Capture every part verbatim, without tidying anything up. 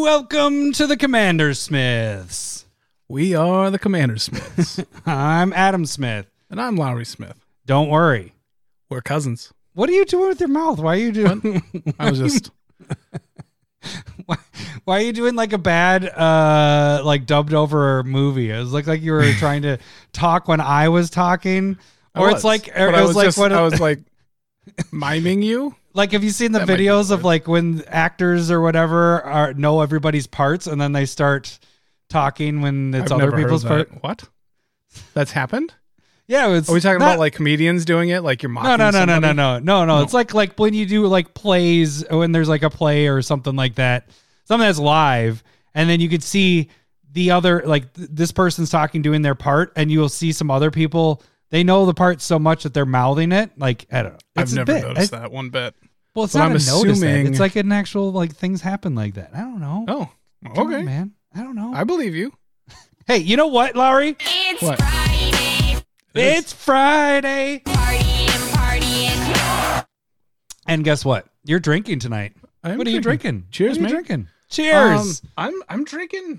Welcome to the Commander Smiths. We are the Commander Smiths. I'm Adam Smith. And I'm Lowry Smith. Don't worry. We're cousins. What are you doing with your mouth? Why are you doing... I was just... why, why are you doing like a bad, uh, like dubbed over movie? It was like, like you were trying to talk when I was talking. Or it's like... Or but it I was, was like just, what I was like miming you. Like, have you seen the That might be videos of good. like when actors or whatever are know everybody's parts and then they start talking when it's I've other never people's heard parts? that. What? That's happened? Yeah, it's Are we talking not- about like comedians doing it? Like you're mocking No, no, no, no, somebody? no, no, no, no. No. It's like like when you do like plays, when there's like a play or something like that, something that's live, and then you could see the other, like th- this person's talking, doing their part, and you will see some other people. They know the part so much that they're mouthing it. Like I don't know. I've It's a never bit. noticed I- that one bit. Well, it's But not I'm a notice that. assuming- It's like an actual like things happen like that. I don't know. Oh, Come on, okay. man. I don't know. I believe you. Hey, you know what, Lowry? It's What? Friday. It's Friday. Partying, partying. And guess what? You're drinking tonight. I'm What are you drinking? Cheers, what are you man. drinking? Cheers. Um, I'm I'm drinking.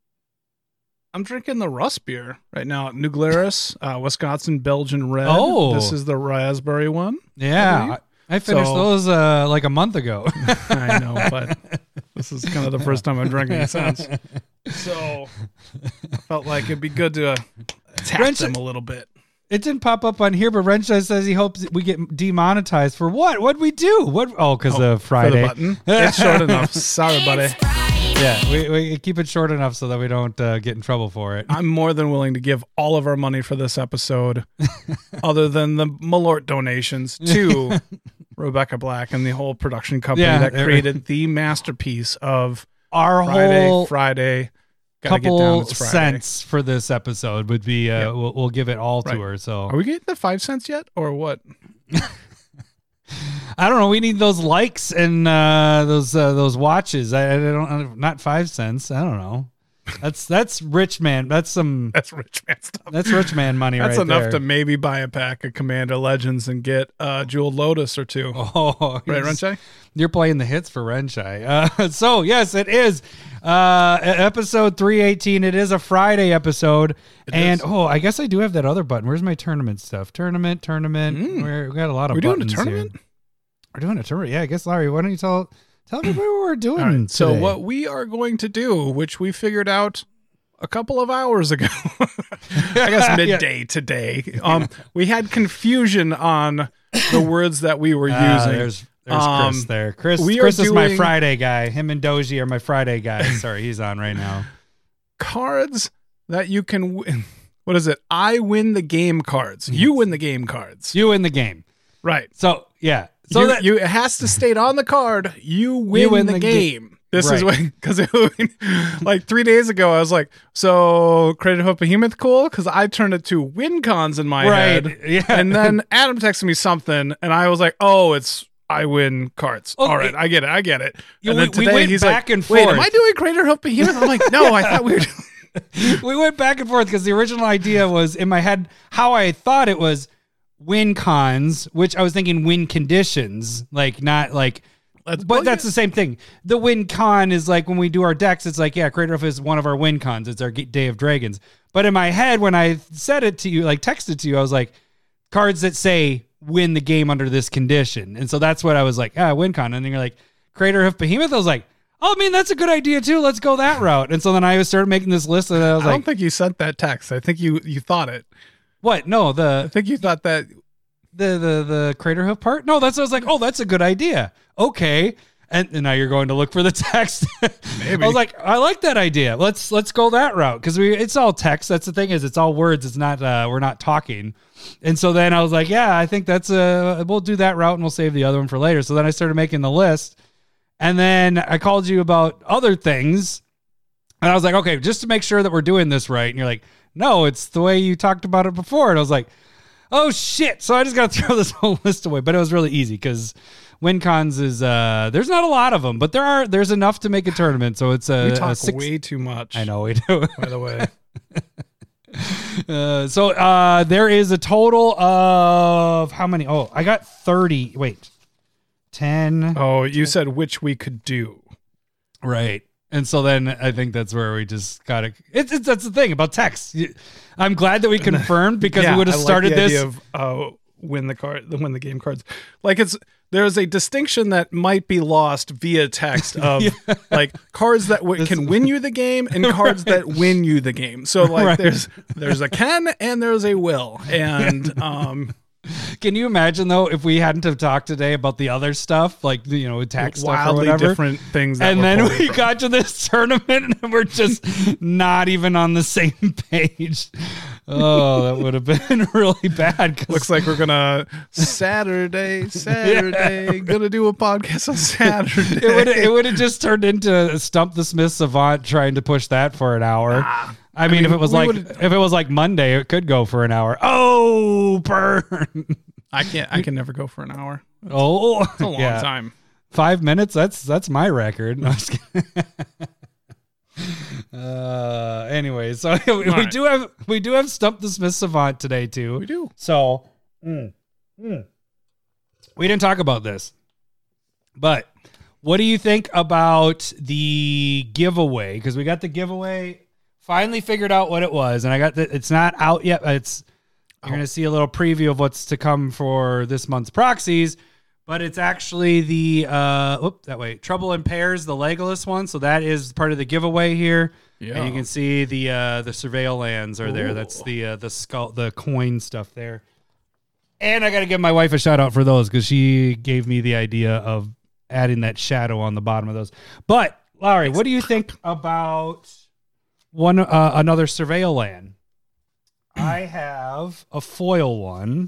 I'm drinking the Rust beer right now. New Glarus, uh, Wisconsin Belgian Red. Oh. This is the raspberry one. yeah. believe. I, I finished So- those uh, like a month ago. I know, but this is kind of the first time I'm drinking since. So I felt like it'd be good to uh, attack Wrench- them a little bit. It didn't pop up on here, but Renshaw says he hopes we get demonetized for what? What'd we do? What? Oh, because Oh, of For the Friday. button. It's short enough. Sorry, buddy. It's Friday. Yeah, we, we keep it short enough so that we don't uh, get in trouble for it. I'm more than willing to give all of our money for this episode, other than the Malort donations to Rebecca Black and the whole production company Yeah, that it- created the masterpiece of Our Friday, whole Friday. Gotta get down, couple it's Friday. cents for this episode would be, uh, Yeah. we'll, we'll give it all to Right. her. So Are we getting the five cents yet, or what? I don't know. We need those likes and uh, those uh, those watches. I, I don't not five cents. I don't know. That's that's rich man. That's some That's rich man stuff. that's rich man money That's right enough there. to maybe buy a pack of Commander Legends and get uh, Jeweled Lotus or two. Oh, Right, he's- Renshai? You're playing the hits for Renshai. Uh, so yes, it is uh, e- episode three eighteen. It is a Friday episode, It and is. oh, I guess I do have that other button. Where's my tournament stuff? Tournament, tournament. Mm. We're, we got a lot of. We're doing a buttons here. tournament? We're doing a tournament. Yeah, I guess Larry. Why don't you tell tell everybody what we're doing? All right, so today? what we are going to do, which we figured out a couple of hours ago, I guess midday today, um, we had confusion on the words that we were Ah, using. there's there's Um, Chris there. Chris, we are Chris is my doing- Friday guy. Him and Doji are my Friday guys. Sorry, he's on right now. Cards that you can win. What is it? I win the game cards. You win the game cards. You win the game. Right. So yeah. So you, that you it has to state on the card. You win, win the, the ga- game. This is Right. when because like three days ago I was like, so Creative Hope Behemoth cool because I turned it to win cons in my right. head, Yeah. and then Adam texted me something, and I was like, oh, it's I win cards. Okay. All right, I get it, I get it. Yeah, and we- then we today went he's back like, and wait, forth. am I doing Creative Hope Behemoth? I'm like, no, I thought we were. Doing- we went back and forth because the original idea was in my head how I thought it was win cons, which I was thinking win conditions, like not like. Let's- But well, that's yeah. the same thing. The win con is like when we do our decks, it's like, yeah, Creator of is one of our win cons. It's our G- Day of Dragons. But in my head, when I said it to you, like texted to you, I was like, cards that say win the game under this condition. And so that's what I was like, ah, win con. And then you're like, Creator of Behemoth. I was like, oh, I mean, that's a good idea too. Let's go that route. And so then I started making this list and I was I like, don't think you sent that text. I think you you thought it. what? No, I the think you thought that. the the the Crater Hoof part? No, that's what I was like, oh, that's a good idea. Okay. And, and now you're going to look for the text. Maybe. I was like, I like that idea. Let's let's go that route because we it's all text. That's the thing is it's all words. It's not uh, we're not talking. And so then I was like, yeah, I think that's uh we'll do that route and we'll save the other one for later. So then I started making the list, and then I called you about other things, and I was like, okay, just to make sure that we're doing this right. And you're like, no, it's the way you talked about it before. And I was like, oh shit! So I just got to throw this whole list away. But it was really easy because WinCons is uh there's not a lot of them, but there are there's enough to make a tournament. So it's a, We a talk six. way too much. I know we do. By the way, Uh, so uh, there is a total of how many? Oh, I got thirty. Wait, ten. oh, you said which we could do. Right. And so then I think that's where we just got to. It's, it's that's the thing about text. You- I'm glad that we confirmed because Yeah, we would have I like started the this. idea of uh, win the card, the win the game cards. Like it's there's a distinction that might be lost via text of like cards that w- can win you the game and cards that win you the game. So like Right. there's there's a can and there's a will, and um, Can you imagine though if we hadn't have talked today about the other stuff, like you know, attack stuff or wildly whatever, different things. That and we're then pulling we from. got to this tournament and we're just not even on the same page. Oh, that would have been really bad. 'cause- Looks like we're gonna Saturday, Saturday, gonna do a podcast on Saturday. it would it would have just turned into Stump the Smith Savant trying to push that for an hour. Ah, I mean, mean, if it was we like would've- if it was like Monday, it could go for an hour. Oh, burn! I can't. I can never go for an hour. Oh, It's a long yeah. time. Five minutes. That's that's my record. No, I'm just kidding. uh, anyway, so we, we right. do have we do have Stump the Smith Savant today too. We do. So mm, mm. we didn't talk about this, but what do you think about the giveaway? Because we got the giveaway, finally figured out what it was, and I got the, it's not out yet. But it's you're Oh. gonna see a little preview of what's to come for this month's proxies. But it's actually the uh, whoop that way. Trouble in Pairs, the Legolas one. So that is part of the giveaway here. Yeah. And you can see the uh, the Surveil lands are there. That's Ooh. the uh, the skull, the coin stuff there. And I got to give my wife a shout out for those because she gave me the idea of adding that shadow on the bottom of those. But Larry, what do you think about one uh, another Surveil land? I have a foil one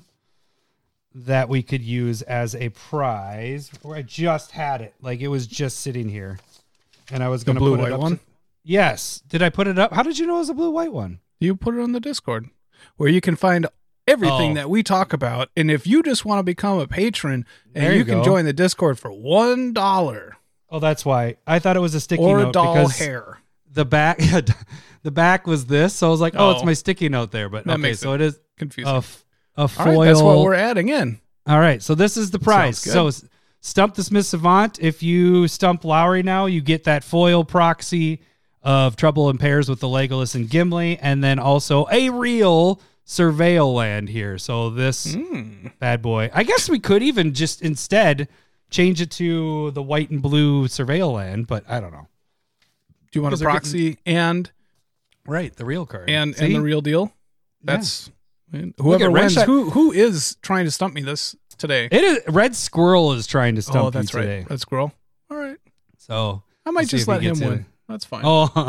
that we could use as a prize. Where I just had it, like it was just sitting here, and I was The going to blue put it white up one. to- yes, did I put it up? How did you know it was a blue white one? You put it on the Discord where you can find everything Oh. that we talk about. And if you just want to become a patron, and There you, you can go. join the Discord for one dollar Oh, that's why I thought it was a sticky or note a doll because hair. the back, the back was this. So I was like, oh, it's Oh. my sticky note there. But That okay, makes so it it is Confusing. a, f- a All foil. right, that's what we're adding in. All right, so this is the prize. Sounds So good. s- Stump the Smith Savant. If you stump Lowry now, you get that foil proxy of Trouble in Pairs with the Legolas and Gimli, and then also a real Surveil land here. So this Mm. bad boy. I guess we could even just instead change it to the white and blue Surveil land, but I don't know. Do you want a Because they're proxy and Right, the real card. and See? and the real deal? Yeah. That's I mean, whoever at wins. Red Shot- Who who is trying to stump me this today? It is Red Squirrel is trying to stump oh, that's you right. today. Red Squirrel. All right. So I might Let's see just if he let him gets win. it. That's fine. Oh,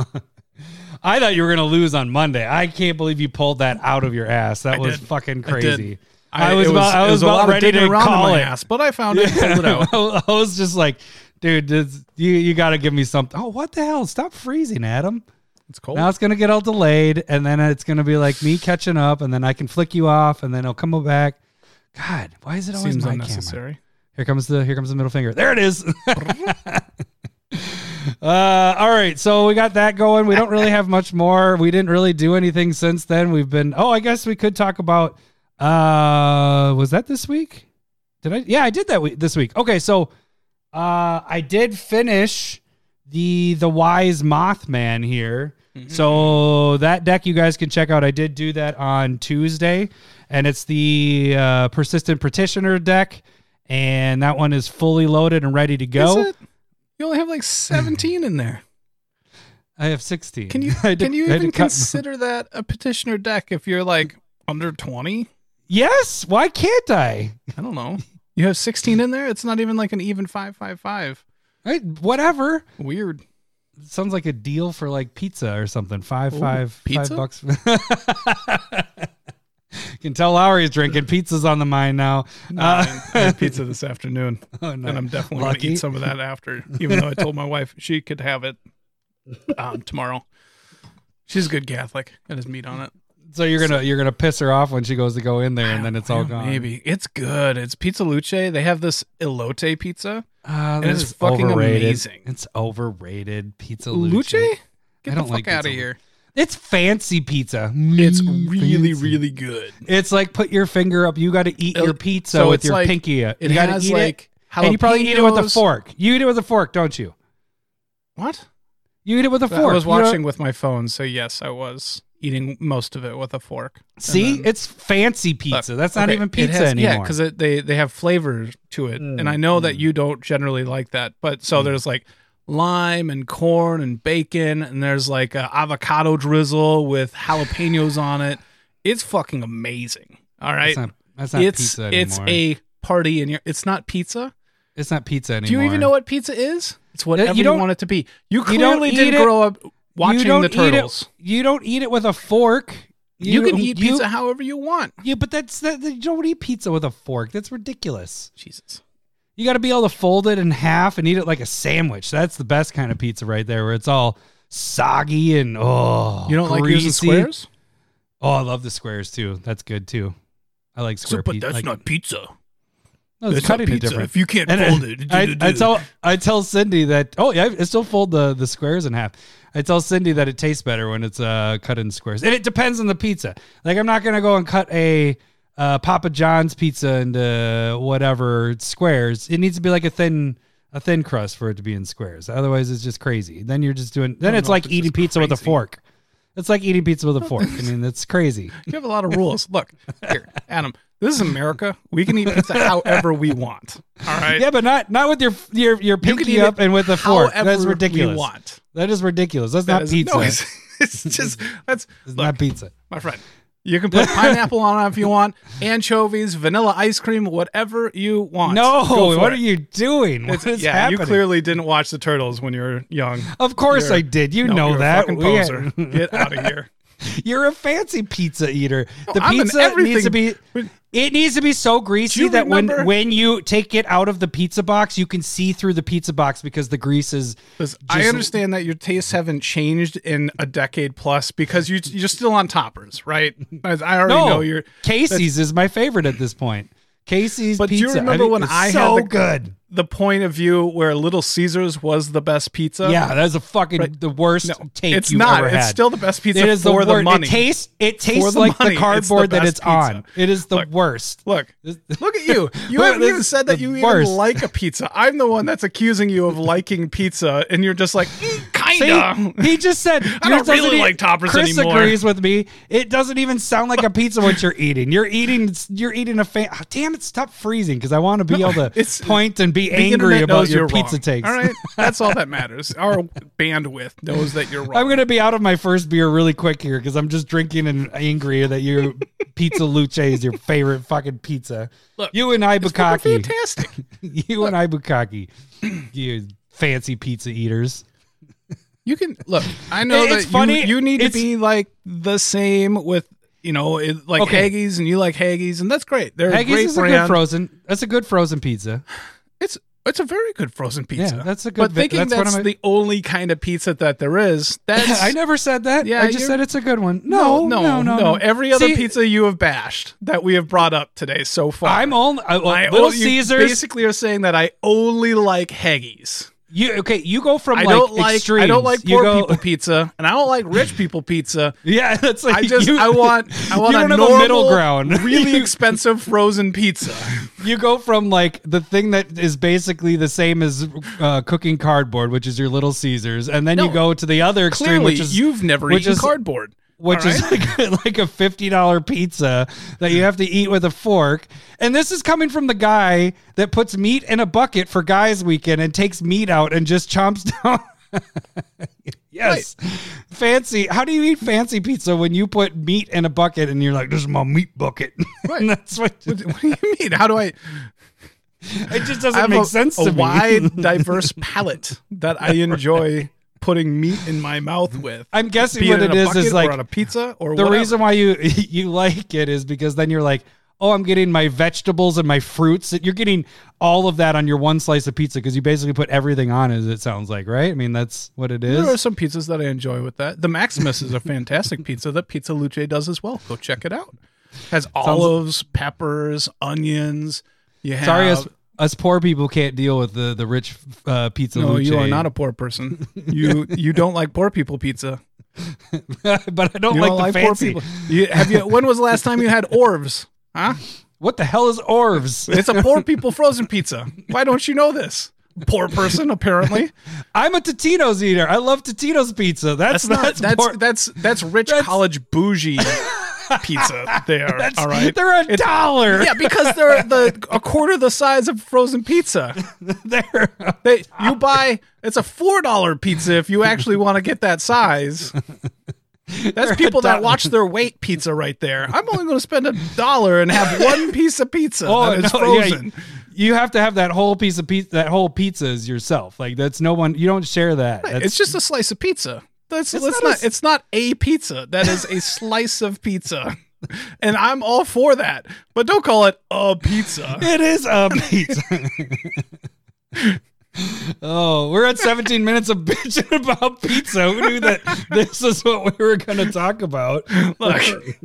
I thought you were going to lose on Monday. I can't believe you pulled that out of your ass. That I was did. fucking I did. crazy. I was it about- I it was a about lot of ready digging to around in call my it. ass, but I found it. Pulled it out. I was just like, dude, this, you you got to give me something. Oh, what the hell? Stop freezing, Adam. It's cold. Now it's going to get all delayed, and then it's going to be like me catching up, and then I can flick you off, and then it'll come back. God, why is it always Seems my camera? unnecessary. Here comes the here comes the middle finger. There it is. Uh, all right, so we got that going. We don't really have much more. We didn't really do anything since then. We've been. Oh, I guess we could talk about. Uh, was that this week? Did I? Yeah, I did that week, this week. Okay, so uh, I did finish the the Wise Mothman here. So that deck you guys can check out. I did do that on Tuesday, and it's the uh, Persistent Petitioner deck, and that one is fully loaded and ready to go. Is it? You only have like seventeen in there. I have sixteen. Can you I had to- can you I had to even cut- consider that a petitioner deck if you're like under twenty? Yes. Why can't I? I don't know. You have sixteen in there? It's not even like an even five five five. I, whatever. Weird. Sounds like a deal for like pizza or something. Five, Ooh, five, pizza? five bucks. You can tell Lowry's drinking. Pizza's on the mind now. No, Uh, I had pizza this afternoon, oh, no. and I'm definitely going to Lucky. eat some of that after, even though I told my wife she could have it um, tomorrow. She's a good Catholic. It has meat on it. So you're gonna you're gonna piss her off when she goes to go in there, and then it's all Yeah, gone. Maybe. It's good. It's Pizza Luce. They have this elote pizza. Uh, And that it's is fucking overrated. amazing. It's overrated. Pizza Luce? Luce. Get I don't the like fuck out of Pizza here. It's fancy pizza. It's Mm, really, fancy. really good. It's like put your finger up. You got to eat It- your pizza so with it's your like- pinky. You It got to has eat like it, and you probably eat it with a jalapenos. fork. You eat it with a fork, don't you? What? You eat it with a But fork. I was You don't- watching with my phone, so yes, I was eating most of it with a fork. And See, then- it's fancy pizza. Look, That's not okay, even it pizza has- anymore. Yeah, because they they have flavor to it, Mm, and I know mm. that you don't generally like that. But so there's like lime and corn and bacon, and there's like a avocado drizzle with jalapenos on it. It's fucking amazing. All right, That's not, that's not it's pizza it's anymore. a party in your. It's not pizza. It's not pizza anymore. Do you even know what pizza is? It's whatever you, don't- want it to be. You you don't clearly eat didn't it- grow up you watching don't the eat Turtles. It, you don't eat it with a fork. You, can eat you- pizza however you want. Yeah, but that's that. You don't eat pizza with a fork. That's ridiculous. Jesus. You got to be able to fold it in half and eat it like a sandwich. That's the best kind of pizza right there, where it's all soggy and oh. You don't like using greasy. squares? Oh, I love the squares too. That's good too. I like square pizza. Like, pizza. no, it's cutting it different. If you can't And fold I, it. I, I tell I tell Cindy that oh yeah, I still fold the, the squares in half. I tell Cindy that it tastes better when it's uh, cut in squares, and it depends on the pizza. Like I'm not gonna go and cut a uh, Papa John's pizza into whatever squares. It needs to be like a thin a thin crust for it to be in squares. Otherwise, it's just crazy. Then you're just doing. Then don't it's know like if it's eating just pizza with a crazy. fork. It's like eating pizza with a fork. I mean, that's crazy. You have a lot of rules. Look, here, Adam. This is America. We can eat pizza however we want. All right. Yeah, but not not with your your your You can pinky eat up it and with a fork. however That's ridiculous. We want. That is ridiculous. That's That not is- pizza. No, it's, it's just that's It's look, not pizza. my friend. You can put pineapple on it if you want, anchovies, vanilla ice cream, whatever you want. No, Go for what it. are you doing? What It's- is yeah, happening? you clearly didn't watch the Turtles when you were young. Of course You're- I did. You No, know you're a that. fucking We- poser. Get out of here. You're a fancy pizza eater. The I'm an pizza needs to be everything- it needs to be so greasy you that when remember- when you take it out of the pizza box, you can see through the pizza box because the grease is 'Cause I just- understand that your tastes haven't changed in a decade plus because you you're still on toppers, right? As I already No, know you're. Casey's is my favorite at this point. Casey's But do you pizza. remember think when is I had so the- good? The point of view where Little Caesars was the best pizza. Yeah, that's a fucking Right. the worst No, take it's you've not. ever It's had. still the best pizza It is for the, the wor- money. It tastes it tastes the like money, the it's cardboard the that best it's on. pizza. It is the Look, worst. Look, This- look at you. You Look, haven't this even is said that the you worst. even like a pizza. I'm the one that's accusing you of liking pizza, and you're just like, mm, kinda. See, he just said I don't yours doesn't really e- like toppers Chris anymore. agrees with me. It doesn't even sound like a pizza what you're eating. You're eating. You're eating a fan. Oh, damn it! Stop freezing because I want to be able to it's- point and be The angry internet about knows your you're pizza wrong. takes. All right, that's all that matters. Our bandwidth knows that you're wrong. I'm gonna be out of my first beer really quick here because I'm just drinking and angry that your pizza luce is your favorite fucking pizza. Look, you and I It's fucking Bukaki. fantastic. You and I Bukaki. You fancy pizza eaters. You can look. I know It's that funny, you, you need to it's- be like the same with you know it, like Okay. Haggis, and you like Haggis, and that's great. They're a Haggis great is a good brand. frozen. That's a good frozen pizza. It's it's a very good frozen pizza. Yeah, that's a good But vi- thinking that's that's, one of my- the only kind of pizza that there is, that's I never said that. Yeah, I just you're- said it's a good one. No, no, no, no, no. Every other See, pizza you have bashed that we have brought up today so far. I'm only I, well, I Little o- you Caesars. basically are saying that I only like Haggis. You okay? You go from I like don't like extremes. I don't like You poor go- people pizza, and I don't like rich people pizza. Yeah, that's like I just you, I want I want you a don't have normal, a middle ground. really You- expensive frozen pizza. You go from like the thing that is basically the same as uh, cooking cardboard, which is your Little Caesars, and then you No. go to the other extreme, Clearly, which is you've never which eaten is- cardboard. which all is right? like, like a fifty dollar pizza that you have to eat with a fork. And this is coming from the guy that puts meat in a bucket for Guys Weekend and takes meat out and just chomps down. Yes. Fancy. How do you eat fancy pizza when you put meat in a bucket and you're like, this is my meat bucket? Right. And that's what, What, what do you mean? How do I? it just I doesn't have make a, sense a to me. wide, diverse palate that I enjoy putting meat in my mouth with. I'm guessing Be what it it in a is bucket is or like on a pizza or the whatever. reason why you you like it is because then you're like, oh, I'm getting my vegetables and my fruits. You're getting all of that on your one slice of pizza because you basically put everything on it, it sounds like, right? I mean, that's what it is. There are some pizzas that I enjoy with that. The Maximus is a fantastic pizza that Pizza Luce does as well. Go check it out. Has olives, peppers, onions. You have. Sorry, us, us poor people can't deal with the, the rich uh, pizza. no, Luce. you are not a poor person. You you don't like poor people pizza. But I don't You like don't the like fancy. poor people. You, have you? When was the last time you had Orvs? Huh? What the hell is Orvs? It's a poor people frozen pizza. Why don't you know this? Poor person, apparently. I'm a Totino's eater. I love Totino's pizza. That's That's not, that's that's, poor- that's that's rich That's- college bougie pizza. There, that's- all right. They're a It's- dollar. Yeah, because they're the a quarter the size of frozen pizza. They're They you buy it's a four dollar pizza if you actually want to get that size. That's people that watch their weight pizza right there. I'm only going to spend a dollar and have one piece of pizza that is no, yeah, frozen. you, you have to have that whole piece of pizza. That whole pizza is yourself. Like that's no one. You don't share that. That's, It's just a slice of pizza. That's It's let's not a not. s- It's not a pizza. That is a slice of pizza, and I'm all for that. But don't call it a pizza. It is a pizza. Oh, we're at seventeen minutes of bitching about pizza. Who knew that this is what we were going to talk about? Look,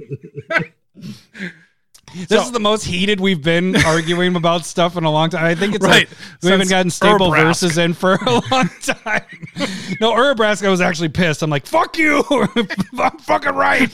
This So- is the most heated we've been arguing about stuff in a long time. I think it's Right. like we haven't Since gotten stable Urbrask. verses in for a long time. No, Urbrask, I was actually pissed. I'm like, fuck you. I'm fucking right.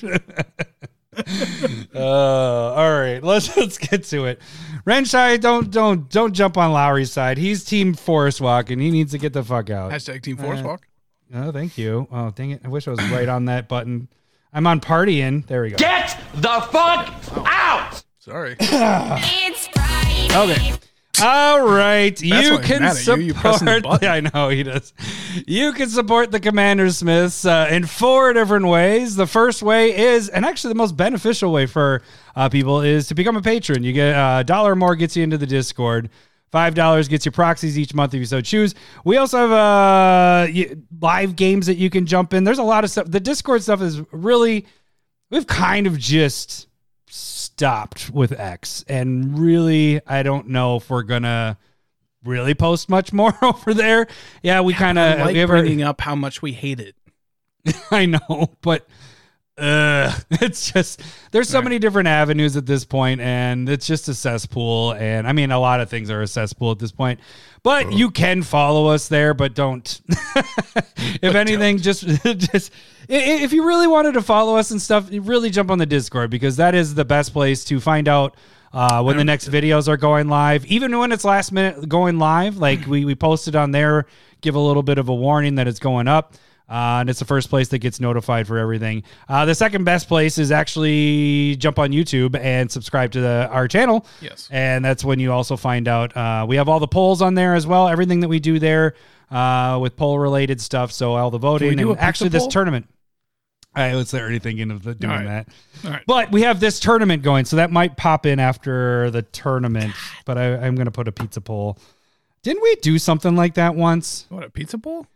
uh, all right, let's let's get to it. Renshai, don't don't don't jump on Lowry's side. He's team Forest Walk and he needs to get the fuck out. hashtag Team Forest Uh, Walk. Oh, thank you. Oh, dang it. I wish I was right on that button. I'm on partying. There we go. Get the fuck out! Sorry. It's Friday. Okay. All right. You why he's can mad at you. support. You pressing the button. Yeah, I know he does. You can support the Commander Smiths uh, in four different ways. The first way is, and actually the most beneficial way for uh, people, is to become a patron. You get uh, a dollar more gets you into the Discord. Five dollars gets you proxies each month if you so choose. We also have uh, y- live games that you can jump in. There's a lot of stuff. The Discord stuff is really, we've kind of just stopped with X, and really, I don't know if we're gonna really post much more over there. Yeah, we kind I of like we have our- bringing up how much we hate it. I know, but uh, it's just there's so Right. many different avenues at this point, and it's just a cesspool. And I mean, a lot of things are a cesspool at this point. But you can follow us there, but don't. If anything, just just i- i- if you really wanted to follow us and stuff, you really jump on the Discord because that is the best place to find out uh, when the next videos are going live. Even when it's last minute going live, like we we posted on there, give a little bit of a warning that it's going up. Uh, and it's the first place that gets notified for everything. Uh, the second best place is actually jump on YouTube and subscribe to the, our channel. Yes. And that's when you also find out. Uh, we have all the polls on there as well. Everything that we do there uh, with poll related stuff. So all the voting we do and a pizza actually this poll? tournament. I was already thinking of the, doing All right. that. All right. But we have this tournament going, so that might pop in after the tournament. But I, I'm going to put a pizza poll. Didn't we do something like that once? What, a pizza bowl?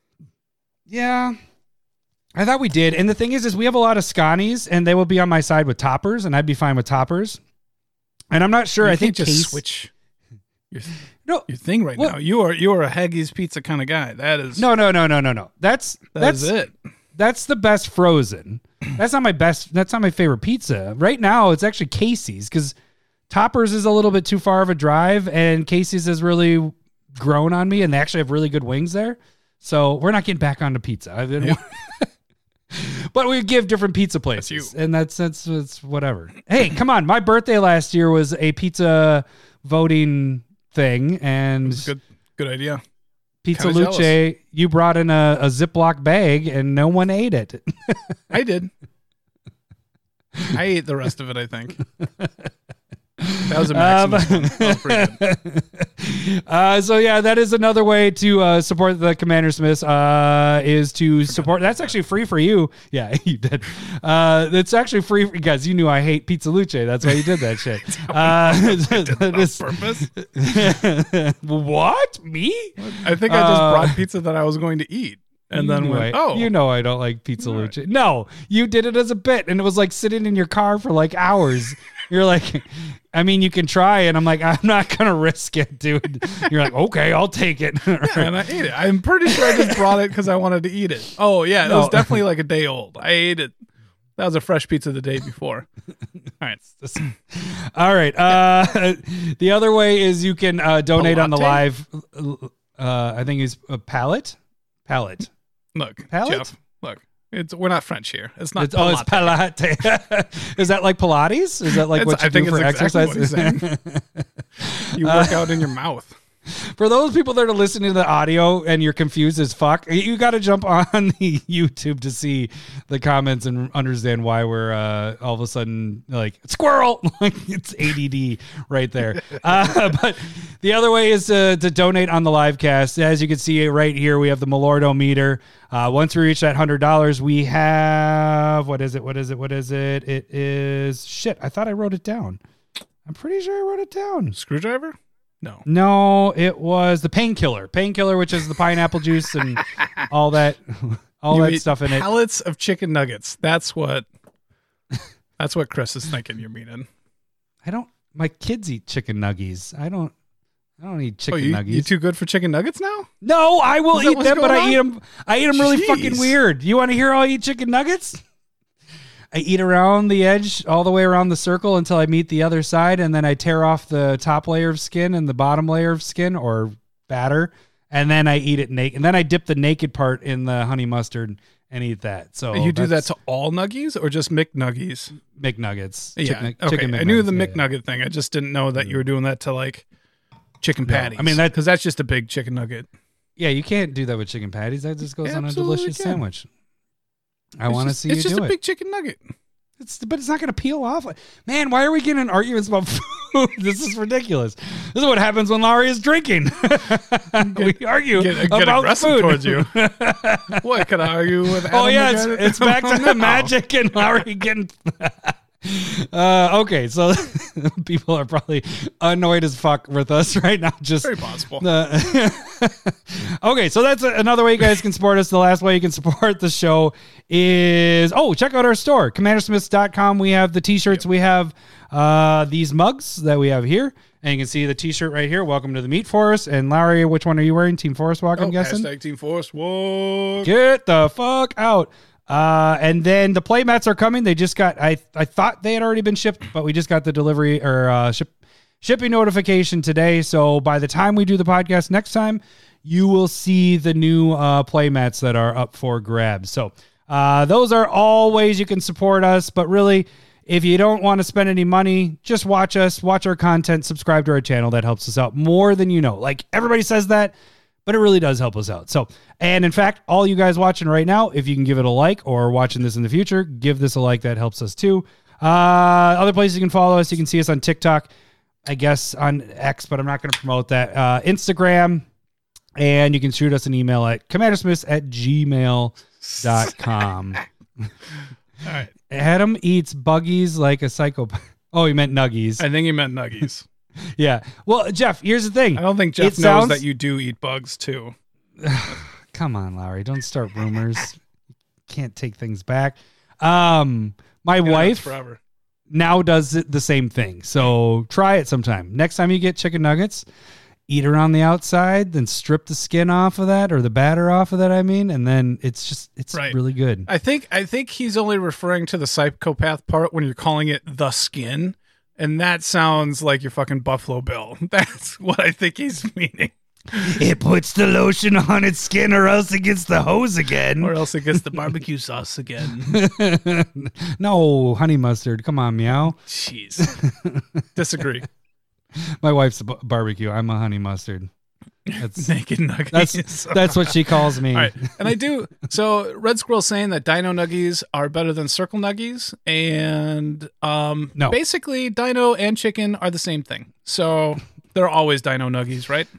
Yeah, I thought we did. And the thing is, is we have a lot of Scanies, and they will be on my side with toppers, and I'd be fine with toppers. And I'm not sure. You I think can't just Case- switch your, No, your thing right What? now. You are you are a Haggis pizza kind of guy. That is no, no, no, no, no, no. That's that that's is it. That's the best frozen. That's not my best. That's not my favorite pizza right now. It's actually Casey's because Toppers is a little bit too far of a drive, and Casey's has really grown on me, and they actually have really good wings there. So we're not getting back onto pizza. I've been, but we give different pizza places, you. and that's that's that's whatever. Hey, come on! My birthday last year was a pizza voting thing, and Good good idea. Pizza Kinda Luce, jealous. you brought in a, a Ziploc bag, and no one ate it. I did. I ate the rest of it, I think. That was a Um, Maximus one. That was pretty good. Uh, so yeah, that is another way to uh, support the Commander Smiths. Uh, is to support. That's actually free for you. Yeah, you did. Uh, it's actually free for, guys. You knew I hate Pizza Luce. That's why you did that shit. Uh, this- On purpose. what me? I think I just Uh, brought pizza that I was going to eat. And You then knew went, I- oh. you know I don't like Pizza All Luce. right. No, you did it as a bit, and it was like sitting in your car for like hours. You're like, I mean, you can try, and I'm like, I'm not gonna risk it, dude. You're like, okay, I'll take it. Yeah, and I ate it. I'm pretty sure I just brought it because I wanted to eat it. Oh, yeah. It No. was definitely like a day old. I ate it. That was a fresh pizza the day before. All right. All right. Uh, the other way is you can uh, donate on the live. Palate? Uh, I think it's a palette. Palette. Look, Palate? Jeff, look. It's We're not French here. It's not It's, oh, it's palate. palate. Is that like Pilates? Is that like It's- what you I think do for it's exactly exercise? what he's saying. You work out in your mouth. For those people that are listening to the audio and you're confused as fuck, you got to jump on the YouTube to see the comments and understand why we're uh, all of a sudden like squirrel. Like it's A D D right there. Uh, but the other way is to, to donate on the live cast. As you can see right here, we have the Malordo meter. Uh, once we reach that one hundred dollars, we have, what is it? What is it? What is it? It is, shit, I thought I wrote it down. I'm pretty sure I wrote it down. Screwdriver? No. No, it was the painkiller. Painkiller, which is the pineapple juice and all that all You that eat stuff in it. Pellets of chicken nuggets. That's what That's what Chris is thinking you're meaning. I don't my kids eat chicken nuggies. I don't I don't eat Oh, chicken you, nuggies. you too good for chicken nuggets now? no, I will Is that eat what's them, but going I on? eat them I eat them really Jeez. fucking weird. You want to hear how I eat chicken nuggets? I eat around the edge all the way around the circle until I meet the other side, and then I tear off the top layer of skin and the bottom layer of skin or batter, and then I eat it naked. And then I dip the naked part in the honey mustard and eat that. So you do that that's to all nuggies or just McNuggies? McNuggets. Yeah. Chicken, okay. chicken I knew the McNuggets, yeah, McNugget thing. I just didn't know that you were doing that to like chicken No, patties. I mean, that- because that's just a big chicken nugget. Yeah, you can't do that with chicken patties. That just goes on a Absolutely delicious can. sandwich. I It's want to just- see you It's just do a it. big chicken nugget. It's, but it's not going to peel off. Man, why are we getting in arguments about food? This is ridiculous. This is what happens when Laurie is drinking. we argue Get, get about aggressive food. towards you. What, can I argue with Adam Oh yeah, it's, again? it's back to Oh, the no. magic and Laurie getting. uh, okay, so people are probably annoyed as fuck with us right now. Just Very possible. Uh, okay, so that's a, another way you guys can support us. The last way you can support the show is, oh, check out our store, commander smiths dot com. We have the t-shirts. We have uh, these mugs that we have here. And you can see the t-shirt right here. Welcome to the Meat Forest. And Larry, which one are you wearing? Team Forest Walk, I'm Oh, guessing? hashtag Team Force. Whoa. Get the fuck out. Uh, and then the play mats are coming. They just got, I I thought they had already been shipped, but we just got the delivery or uh, ship, shipping notification today. So by the time we do the podcast next time, you will see the new uh, play mats that are up for grabs. So uh, those are all ways you can support us. But really, if you don't want to spend any money, just watch us, watch our content, subscribe to our channel. That helps us out more than you know. Like everybody says that, but it really does help us out. So, and in fact, all you guys watching right now, if you can give it a like or watching this in the future, give this a like. That helps us too. Uh, other places you can follow us, you can see us on TikTok, I guess on X, but I'm not going to promote that. Uh, Instagram, and you can shoot us an email at commandersmiths at gmail dot com. All right. Adam eats buggies like a psychopath. Oh, he meant nuggies. I think he meant nuggies. Yeah. Well, Jeff, here's the thing. I don't think Jeff It knows sounds- that you do eat bugs too. Come on, Larry. Don't start rumors. Can't take things back. Um, my Yeah, that's wife forever. now does it the same thing. So try it sometime. Next time you get chicken nuggets, eat around the outside, then strip the skin off of that or the batter off of that, I mean, and then it's just, it's Right. really good. I think I think he's only referring to the psychopath part when you're calling it the skin, and that sounds like your fucking Buffalo Bill. That's what I think he's meaning. It puts the lotion on its skin or else it gets the hose again. Or else it gets the barbecue sauce again. No, honey mustard. Come on, meow. Jeez. Disagree. My wife's a b- barbecue. I'm a honey mustard. That's Naked nuggets. that's that's what she calls me. All right. And I do. So Red Squirrel saying that Dino Nuggies are better than Circle Nuggies. And um, No. basically, Dino and chicken are the same thing. So they're always Dino Nuggies, right?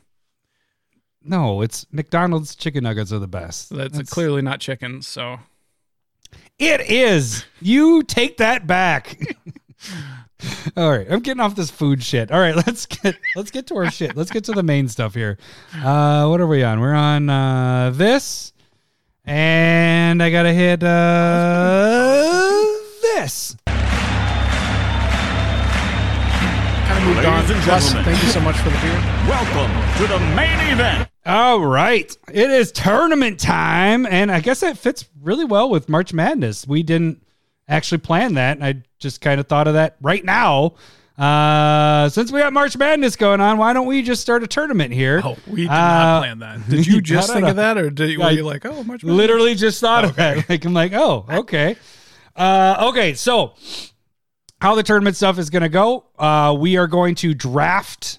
No, it's McDonald's chicken nuggets are the best. That's, clearly not chicken. So It is. You take that back. All right, I'm getting off this food shit. All right, let's get let's get to our shit. Let's get to the main stuff here. Uh, what are we on? We're on uh, this, and I gotta hit uh, this. kind of moved on. Ladies and Russ, gentlemen. thank you so much for the beer. Welcome to the main event. All right, it is tournament time, and I guess that fits really well with March Madness. We didn't actually plan that. I just kind of thought of that right now. Uh, since we got March Madness going on, why don't we just start a tournament here? Oh, we did Uh, not plan that. Did you just I think don't of that, or did you, were I you like, oh, much better? Literally just thought of that. Like I'm like, oh, okay. Uh, okay, so how the tournament stuff is going to go? Uh, we are going to draft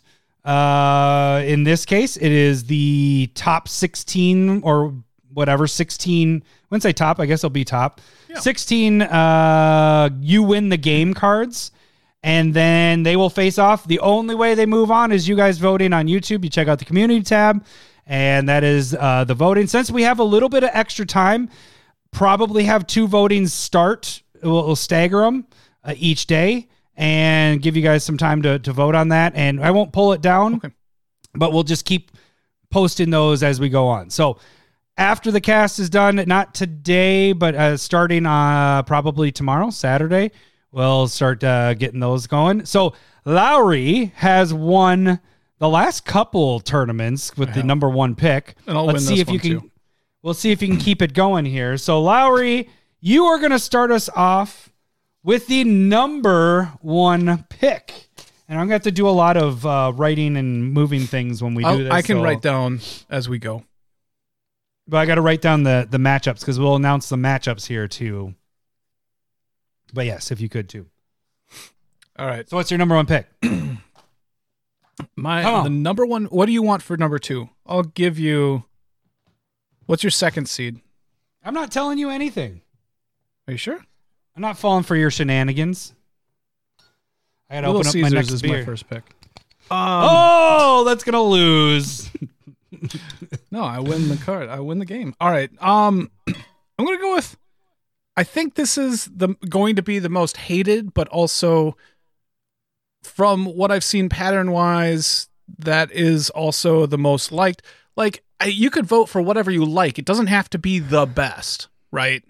Uh, in this case, it is the top sixteen or whatever, sixteen. I wouldn't say top, I guess it'll be top. Yeah. sixteen uh, you win the game cards, and then they will face off. The only way they move on is you guys voting on YouTube. You check out the community tab, and that is uh, the voting. Since we have a little bit of extra time, probably have two votings start. We'll, we'll stagger them uh, each day and give you guys some time to, to vote on that. And I won't pull it down, okay. but we'll just keep posting those as we go on. So after the cast is done, not today, but uh, starting uh, probably tomorrow, Saturday, we'll start uh, getting those going. So Lowry has won the last couple tournaments with the number one pick. And I'll Let's win see this if you one can. too. We'll see if you can keep it going here. So Lowry, you are going to start us off with the number one pick. And I'm going to have to do a lot of uh, writing and moving things when we I'll, do this. I can so. write down as we go. But I got to write down the, the matchups because we'll announce the matchups here too. But yes, if you could too. All right. So what's your number one pick? My the number one. What do you want for number two? I'll give you. What's your second seed? I'm not telling you anything. Are you sure? I'm not falling for your shenanigans. I got to Little open up Caesars my next is beer. my first pick. Um, oh, that's gonna lose. No, I win the card. I win the game. All right. Um, I'm gonna go with. I think this is the going to be the most hated, but also from what I've seen pattern wise, that is also the most liked. Like I, you could vote for whatever you like. It doesn't have to be the best, right?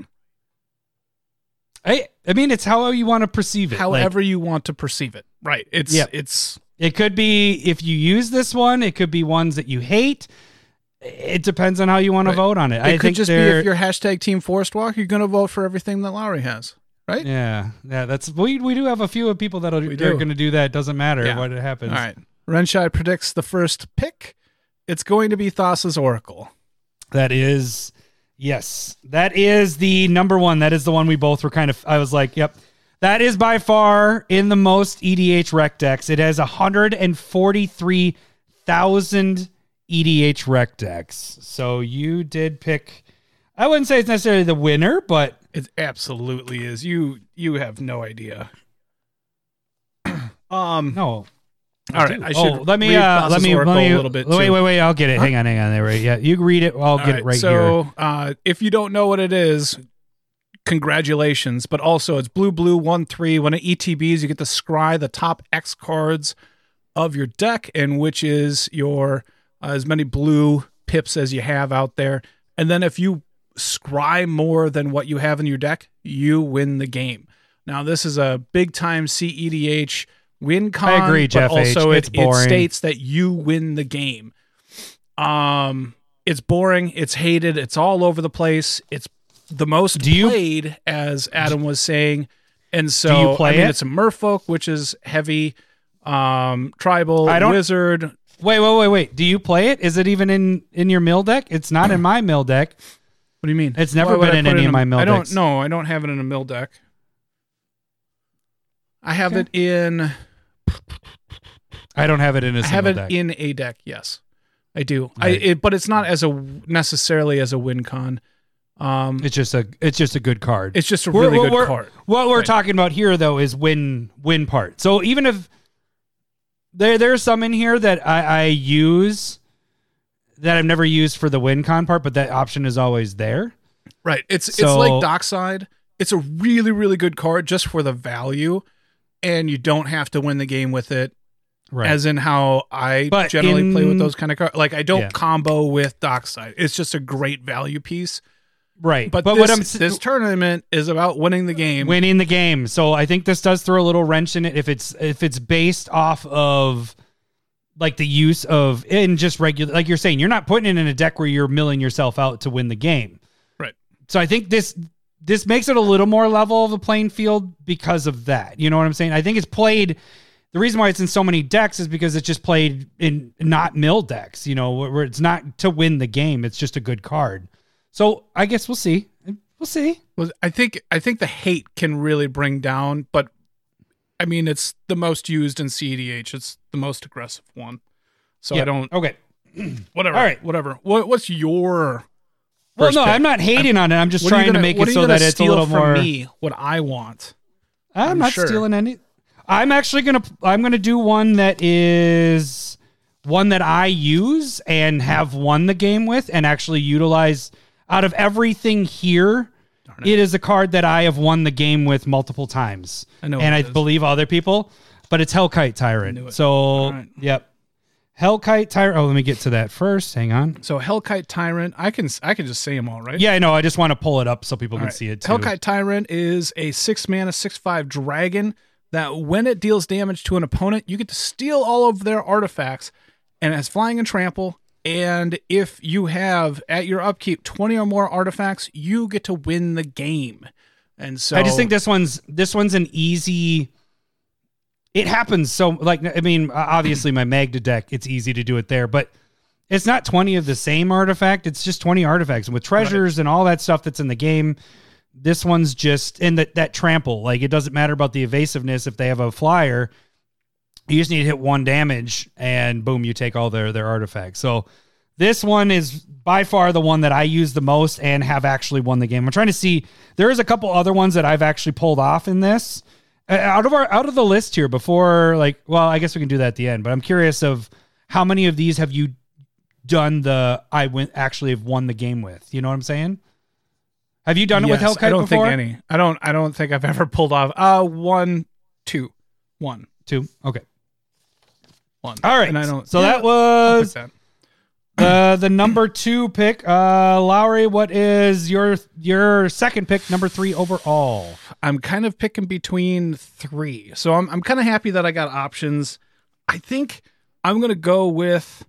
I I mean, it's how you want to perceive it. However like, you want to perceive it, right? It's yeah. it's. It could be if you use this one. It could be ones that you hate. It depends on how you want Right. to vote on it. It I could think just be they're- if you're hashtag Team Forest Walk, you're going to vote for everything that Lowry has, right? Yeah, yeah. That's we we do have a few of people that are We going do. to do that. It doesn't matter Yeah. what it happens. All right. Renshai predicts the first pick. It's going to be Thassa's Oracle. That is, yes, that is the number one. That is the one we both were kind of, I was like, yep. That is by far in the most E D H rec decks. It has one hundred forty-three thousand E D H rec decks. So you did pick, I wouldn't say it's necessarily the winner, but It absolutely is. You you have no idea. um. no. All right. I should oh, let me, read uh, Thassa's let me, Oracle let me, a little bit. wait, too. wait, wait. I'll get it. Hang on, hang on. There, right. Yeah. You read it. I'll All get it right so, here. So, uh, if you don't know what it is, congratulations. But also, it's blue, blue, one, three. When it E T Bs, you get to scry the top X cards of your deck, and which is your uh, as many blue pips as you have out there. And then if you scry more than what you have in your deck, you win the game. Now, this is a big time C E D H win con. I agree, Jeff but also H. It's it, it boring. states that you win the game. Um, it's boring. It's hated. It's all over the place. It's the most Do you- played, as Adam was saying. And so, Do you play I mean, it? it's a Merfolk, which is heavy, um, tribal, I don't- wizard. Wait, wait, wait, wait. Do you play it? Is it even in, in your mill deck? It's not in my mill deck. What do you mean? It's never Why would been I in put it any of a- my mill I don't decks. know. I don't have it in a mill deck. I have Okay. it in. I don't have it in a I single have it deck. in a deck. Yes, I do. I Right. it, but it's not as a necessarily as a win con. Um, It's just a it's just a good card. it's just a We're- really what good we're- card. What we're Right. talking about here though is win win part. So even if there there's some in here that I, I use that I've never used for the win con part, but that option is always there. Right. It's it's So- like Dockside. It's a really really good card just for the value, and you don't have to win the game with it. Right. As in how I But generally in- play with those kind of cards. Like I don't Yeah. combo with Dockside. It's just a great value piece. right. But, But this, what I'm this tournament is about winning the game. winning the game. So I think this does throw a little wrench in it if it's if it's based off of like the use of in just regular, like you're saying, you're not putting it in a deck where you're milling yourself out to win the game. Right. So I think this this makes it a little more level of a playing field because of that. You know what I'm saying? I think it's played. The reason why it's in so many decks is because it's just played in not mill decks. You know, where, where it's not to win the game. It's just a good card. So I guess we'll see. We'll see. Well, I think I think the hate can really bring down, but I mean it's the most used in C E D H. It's the most aggressive one. So Yeah. I don't. Okay. Whatever. All right. Whatever. What, what's your? Well, first no, pick? I'm not hating on it. I'm just What are you trying gonna- to make what it are you so gonna that it's a steal little from more. me what I want. I'm, I'm not sure. stealing any. I'm actually gonna. I'm gonna do one that is one that I use and have won the game with, and actually utilize. Out of everything here, it. it is a card that I have won the game with multiple times, I know and what I it is. believe other people. But it's Hellkite knew Tyrant. it. So, All right. yep, Hellkite Tyrant. Oh, let me get to that first. Hang on. So Hellkite Tyrant. I can I can just say them all, right? Yeah, I know. I just want to pull it up so people All can right. see it too. Hellkite Tyrant is a six mana, six five dragon that when it deals damage to an opponent, you get to steal all of their artifacts, and it has flying and trample. And if you have at your upkeep twenty or more artifacts, you get to win the game. And so I just think this one's this one's an easy. It happens so like I mean obviously my Magda deck it's easy to do it there, but it's not twenty of the same artifact. It's just twenty artifacts and with treasures and all that stuff that's in the game. This one's just in that that trample. Like it doesn't matter about the evasiveness if they have a flyer. You just need to hit one damage and boom, you take all their their artifacts. So this one is by far the one that I use the most and have actually won the game. I'm trying to see. There is a couple other ones that I've actually pulled off in this. Uh, out of our out of the list here before, like, well, I guess we can do that at the end. But I'm curious of how many of these have you done the I went actually have won the game with. You know what I'm saying? Have you done it with Yes, Hellkite I don't before? think any. I don't. I don't think I've ever pulled off. Uh, one, two, one, Two. Okay. one. All right. And I don't. So yeah, that I'll was pick that. the the number two pick. Uh, Lowry, what is your your second pick? Number three overall. I'm kind of picking between three. So I'm I'm kind of happy that I got options. I think I'm going to go with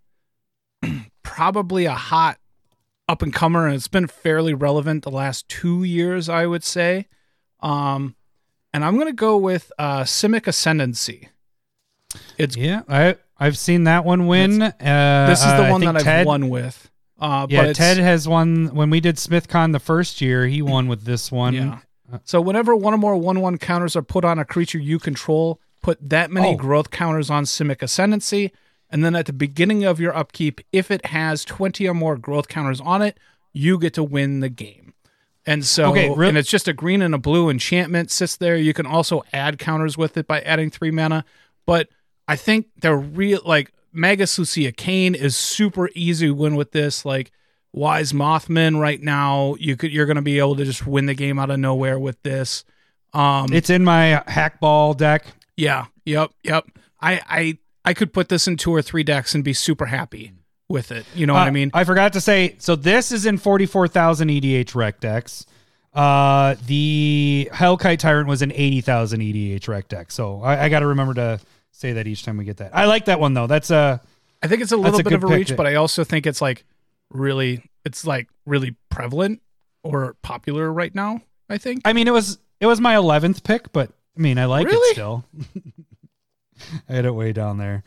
probably a hot up and comer, and it's been fairly relevant the last two years, I would say. Um, and I'm going to go with uh, Simic Ascendancy. It's Yeah, I I've seen that one win. Uh, this is the I one think that I've Ted, won with. Uh, Yeah, but it's, Ted has won when we did SmithCon the first year. He won with this one. Yeah. So whenever one or more one one counters are put on a creature you control, put that many Oh. growth counters on Simic Ascendancy, and then at the beginning of your upkeep, if it has twenty or more growth counters on it, you get to win the game. And so, Okay, real- and it's just a green and a blue enchantment sits there. You can also add counters with it by adding three mana. But I think the real, like, Magus Lucia Kane is super easy to win with this. Like, Wise Mothman right now, you could you're going to be able to just win the game out of nowhere with this. Um, It's in my Hackball deck. yeah, yep, yep. I, I I could put this in two or three decks and be super happy with it. You know what Uh, I mean? I forgot to say, so this is in forty-four thousand E D H rec decks. Uh, the Hellkite Tyrant was an eighty thousand E D H rec deck. So I, I got to remember to say that each time we get that. I like that one though. That's a I think it's a little a bit good of a pick. reach, but I also think it's like really, it's like really prevalent or popular right now. I think. I mean, it was it was my eleventh pick, but I mean, I like Really? it still. I had it way down there.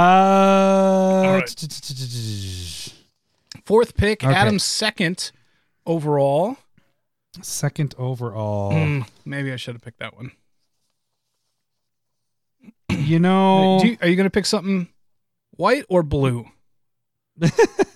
Uh, right. Fourth pick, Okay. Adam's second overall. second overall. Hmm, maybe I should have picked that one. You know, Do you, are you going to pick something white or blue? uh,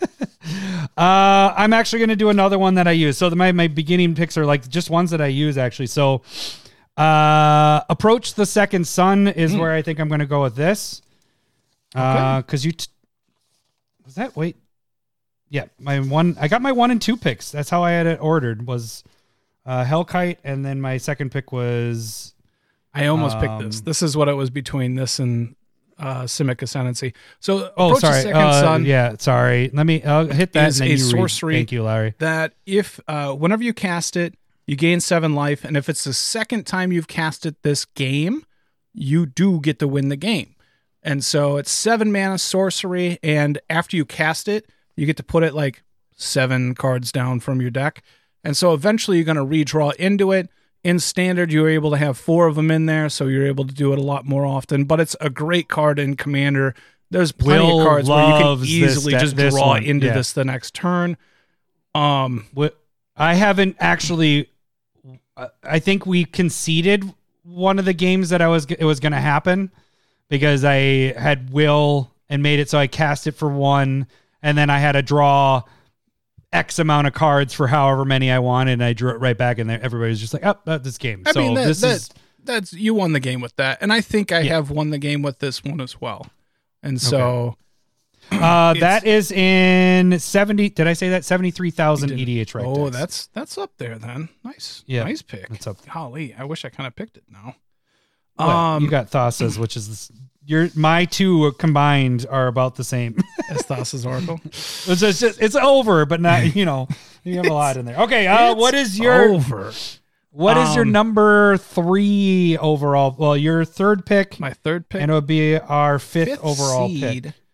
I'm actually going to do another one that I use. So the, my my beginning picks are like just ones that I use actually. So, uh, Approach the Second Sun is Hmm. where I think I'm going to go with this. Uh, because you t- was that wait, yeah, my one. I got my one and two picks. That's how I had it ordered. Was uh, Hellkite, and then my second pick was I almost picked this. Um, This is what it was between this and uh, Simic Ascendancy. So, oh Approach the sorry, Second uh, Sun yeah, sorry. Let me I'll hit that. is and then a you read. sorcery. Thank you, Larry. that if uh, whenever you cast it, you gain seven life, and if it's the second time you've cast it this game, you do get to win the game. And so it's seven mana sorcery, and after you cast it, you get to put it like seven cards down from your deck. And so eventually you're going to redraw into it. In standard, you're able to have four of them in there, so you're able to do it a lot more often. But it's a great card in Commander. There's plenty Will of cards where you can loves this easily de- just this draw one. into Yeah. this the next turn. Um, What I haven't actually. I think we conceded one of the games that I was it was going to happen because I had Will and made it so I cast it for one, and then I had to draw X amount of cards for however many I wanted, and I drew it right back, and everybody's just like, oh, that's this game. I so mean, that, this that, is that's you won the game with that, and I think I Yeah. have won the game with this one as well. And so, uh, that is in seventy. Did I say that seventy-three thousand E D H rec oh, decks. that's that's up there then. Nice, Yeah, nice pick. that's up. Golly, I wish I kind of picked it now. Well, um, you got Thassa's, which is this, your my two combined are about the same. as Thassa's Oracle. It's just, it's over, but not, you know, you have a lot in there. Okay, uh, It's what is your over? what is your Um, number three overall? Well, your third pick, My third pick, and it would be our fifth, fifth overall seed. pick.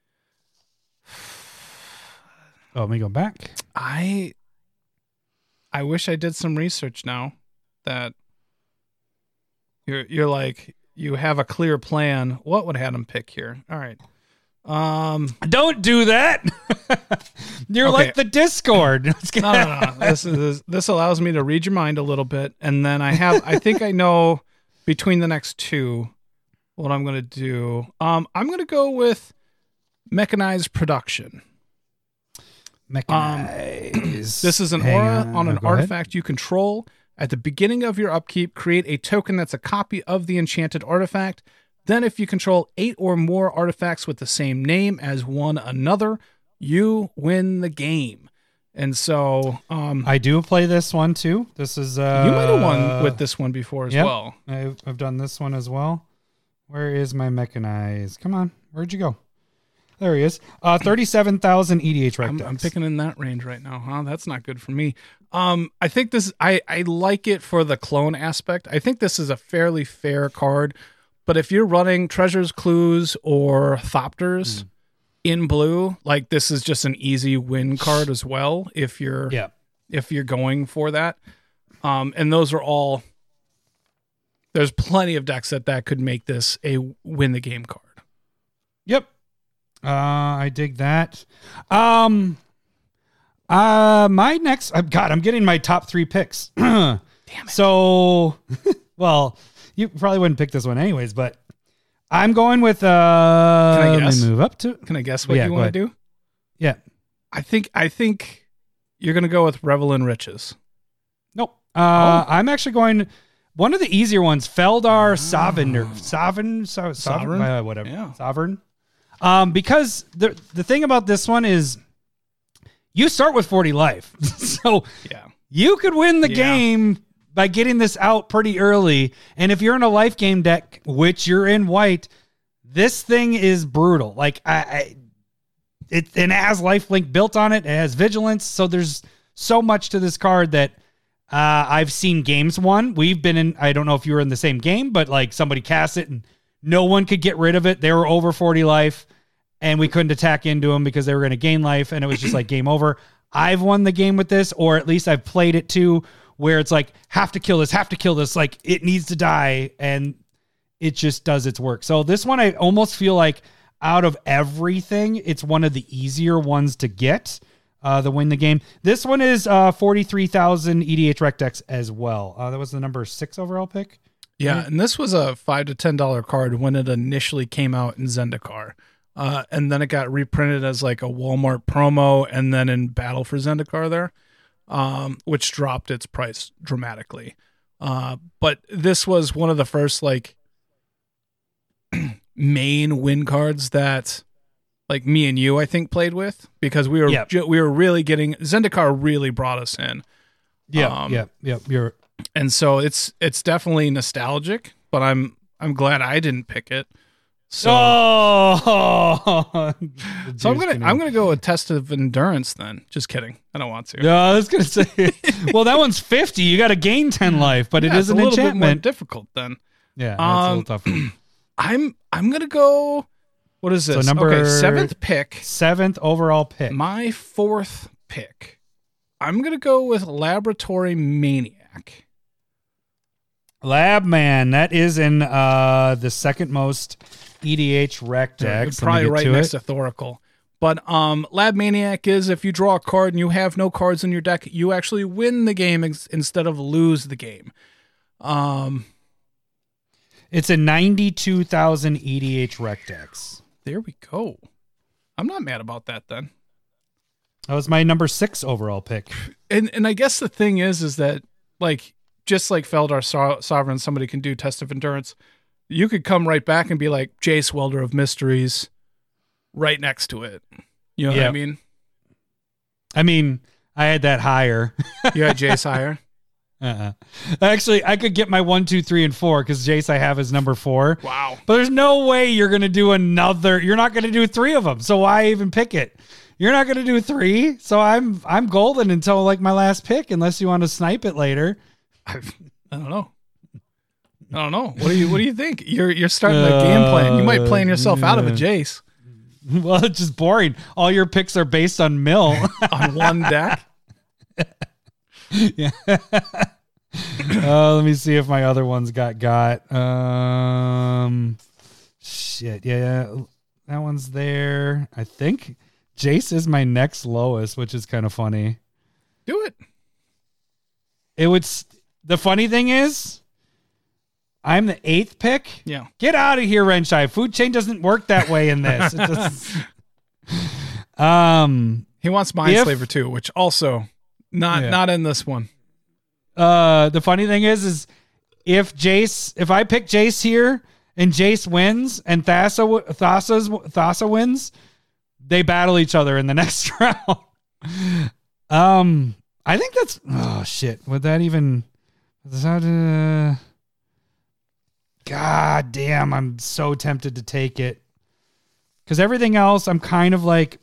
Oh, let me go back. I I wish I did some research now that you're you're like you have a clear plan. What would Adam pick here? All right. Um Don't do that. You're Okay. like the Discord. no no no. This is this allows me to read your mind a little bit, and then I have I think I know between the next two what I'm gonna do. Um I'm gonna go with mechanized production. Mechanize. This is an Hang aura on, an Oh, go ahead. artifact you control. At the beginning of your upkeep, create a token that's a copy of the enchanted artifact. Then, if you control eight or more artifacts with the same name as one another, you win the game. And so, um, I do play this one too. This is uh, you might have won with this one before as yep. well. I've, I've done this one as well. Where is my mechanize? Come on, where'd you go? There he is. Uh, thirty-seven thousand E D H rec I'm, decks. I'm picking in that range right now, huh? That's not good for me. Um, I think this. I I like it for the clone aspect. I think this is a fairly fair card. But if you're running Treasures, Clues, or Thopters Mm. in blue, like this is just an easy win card as well. If you're Yeah. if you're going for that, um, and those are all. There's plenty of decks that that could make this a win the game card. Yep. Uh, I dig that. Um, uh, my next, uh, God, I'm getting my top three picks. Damn it. So, well, you probably wouldn't pick this one anyways, but I'm going with, uh, Can I let me guess? move up to, Can I guess what Yeah, you go want to ahead. do? yeah. I think I think you're gonna go with Revel in Riches. Nope. Uh, Oh. I'm actually going, one of the easier ones, Feldar Sovereign, or Sovereign, so, Sovereign, Sovereign? uh, whatever, Yeah. Sovereign. Um, because the the thing about this one is, you start with forty life, so Yeah. you could win the Yeah. game by getting this out pretty early. And if you're in a life game deck, which you're in white, this thing is brutal. Like I, I it, it has lifelink built on it. It has vigilance. So there's so much to this card that uh, I've seen games won. We've been in, I don't know if you were in the same game, but like somebody cast it and no one could get rid of it. They were over forty life and we couldn't attack into them because they were going to gain life. And it was just like game over. I've won the game with this, or at least I've played it too, where it's like, have to kill this, have to kill this. Like it needs to die. And it just does its work. So this one, I almost feel like out of everything, it's one of the easier ones to get uh, to win the game. This one is uh, forty-three thousand E D H rec decks as well. Uh, that was the number six overall pick. Yeah, and this was a five to ten dollar card when it initially came out in Zendikar, uh, and then it got reprinted as like a Walmart promo, and then in Battle for Zendikar there, um, which dropped its price dramatically. Uh, but this was one of the first like main win cards that like me and you I think played with, because we were Yep. ju- we were really getting Zendikar really brought us in. Yeah, Um, yeah, yeah. You're And so it's it's definitely nostalgic, but I'm I'm glad I didn't pick it. So, oh, so I'm gonna I'm gonna go with Test of Endurance then. Just kidding. I don't want to. No, I was gonna say. Well, that one's fifty. You got to gain ten life, but it Yeah, is it's an a little bit more enchantment. difficult then. Yeah, that's Um, a little tougher. I'm I'm gonna go. What is this? So number- okay, seventh pick. Seventh overall pick. My fourth pick. I'm gonna go with Laboratory Maniac. Lab Man. That is in uh, the second most E D H rec decks. Let me Probably get right to next it. to Thoracle. But um, Lab Maniac is if you draw a card and you have no cards in your deck, you actually win the game ex- instead of lose the game. Um, It's a ninety-two thousand E D H rec decks. There we go. I'm not mad about that then. That was my number six overall pick. And and I guess the thing is, is that like just like Feldar so- Sovereign, somebody can do Test of Endurance. You could come right back and be like Jace, Welder of Mysteries, right next to it. You know what I Yep. mean? I mean, I had that higher. You had Jace higher. Uh-uh. Actually, I could get my one, two, three, and four because Jace I have is number four. Wow. But there's no way you're going to do another. You're not going to do three of them. So why even pick it? You're not going to do three. So I'm I'm golden until like my last pick, unless you want to snipe it later. I don't know. I don't know. What do you What do you think? You're You're starting a game plan. You might plan yourself out of a Jace Well, it's just boring. All your picks are based on Mill. on one deck. Yeah. uh, let me see if my other ones got got. Um, shit. Yeah, that one's there. I think Jace is my next lowest, which is kind of funny. Do it. It would. St- the funny thing is, I'm the eighth pick. Yeah. Get out of here, Renshai. Food chain doesn't work that way in this. It doesn't- um. He wants Mind If- Slaver too, which also not Yeah. not in this one. Uh, the funny thing is, is if Jace, if I pick Jace here and Jace wins and Thassa, w- Thassa's, Thassa wins, they battle each other in the next round. um, I think that's, oh shit. Would that even, is that, uh, God damn, I'm so tempted to take it. Cause everything else, I'm kind of like,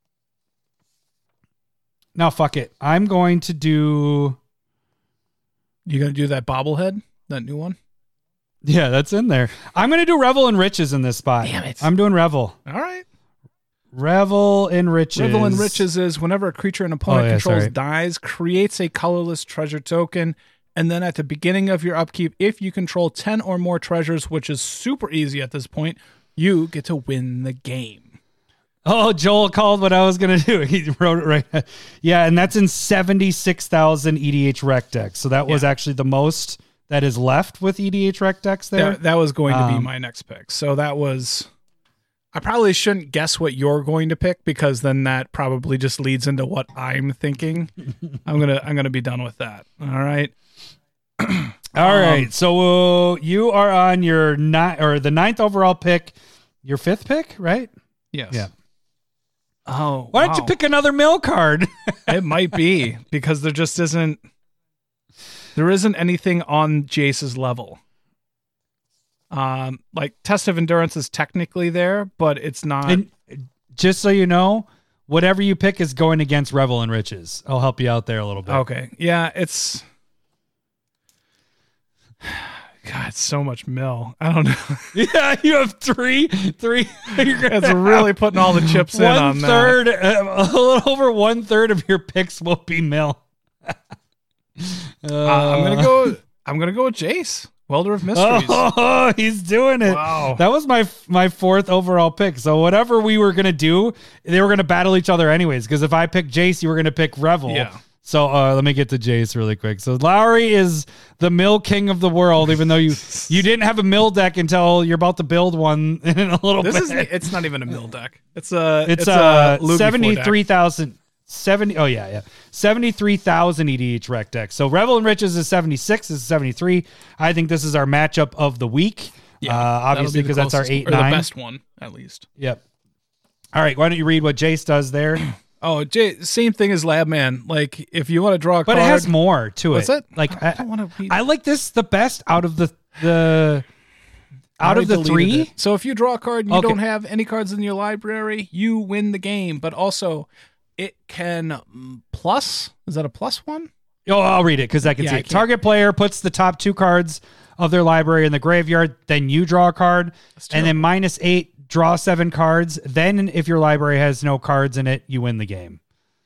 no, fuck it. I'm going to do, You gonna do that bobblehead, that new one? yeah, that's in there. I'm going to do Revel and Riches in this spot. Damn it. I'm doing Revel. All right. Revel in Riches. Revel in Riches is whenever a creature an opponent Oh, yeah, controls sorry. dies, creates a colorless treasure token, and then at the beginning of your upkeep, if you control ten or more treasures, which is super easy at this point, you get to win the game. Oh, Joel called what I was going to do. He wrote it right. Yeah, and that's in seventy-six thousand E D H rec decks. So that was Yeah. actually the most that is left with E D H rec decks there. That, that was going to be Um, my next pick. So that was... I probably shouldn't guess what you're going to pick because then that probably just leads into what I'm thinking. I'm gonna I'm gonna be done with that. All right. All Um, right. So uh, you are on your ni- or the ninth overall pick, your fifth pick, right? Yes. Yeah. Oh. Why don't you wow. pick another mill card? It might be because there just isn't there isn't anything on Jace's level. Um, like Test of Endurance is technically there, but it's not. And just so you know, whatever you pick is going against Revel and Riches. I'll help you out there a little bit. Okay, yeah, it's. God, it's so much mill. I don't know. Yeah, you have three, three. You're gonna It's have really putting all the chips in one on that. third, uh, a little over one third of your picks will be mill. uh, Uh, I'm gonna go. I'm gonna go with Jace, Welder of Mysteries. Oh, he's doing it. Wow. That was my my fourth overall pick. So whatever we were gonna do, they were gonna battle each other anyways. Because if I pick Jace, you were gonna pick Revel. Yeah. So uh, let me get to Jace really quick. So Lowry is the mill king of the world, even though you you didn't have a mill deck until you're about to build one in a little This bit. is. It's not even a mill deck. It's a. It's, It's, uh a Lugia four deck. seventy-three thousand. seventy oh yeah, yeah. seventy-three thousand E D H rec deck. So Revel and Riches is seventy-six, this is seventy-three. I think this is our matchup of the week. Yeah, uh, that'll obviously be the because that's our closest- eight or nine. the best one at least. Yep. All right, why don't you read what Jace does there? Oh, Jay, same thing as Labman. Like, if you want to draw a But card, it has more to What's it. it? Like I, I, don't want to read. I like this the best out of the the out I of the deleted three. it. So if you draw a card and you Okay. don't have any cards in your library, you win the game. But also, it can mm, plus. Is that a plus one? Oh, I'll read it because I can Yeah, see I it. can't- Target player puts the top two cards of their library in the graveyard. Then you draw a card, and then minus eight, draw seven cards. Then, if your library has no cards in it, you win the game.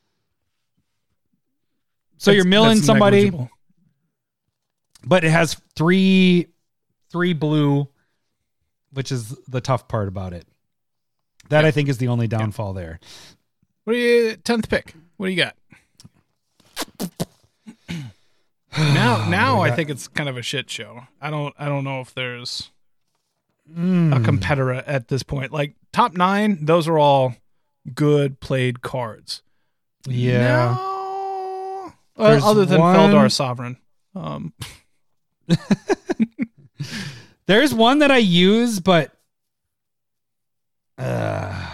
So That's- you're milling that's somebody, negligible. but it has three, three blue, which is the tough part about it. That I think is the only downfall there. What do you tenth pick? What do you got? now, now I think it's kind of a shit show. I don't, I don't know if there's. a competitor at this point. Like top nine, those are all good played cards. Yeah. No. There's Well, other than one- Feldar Sovereign. Um, There's one that I use, but uh,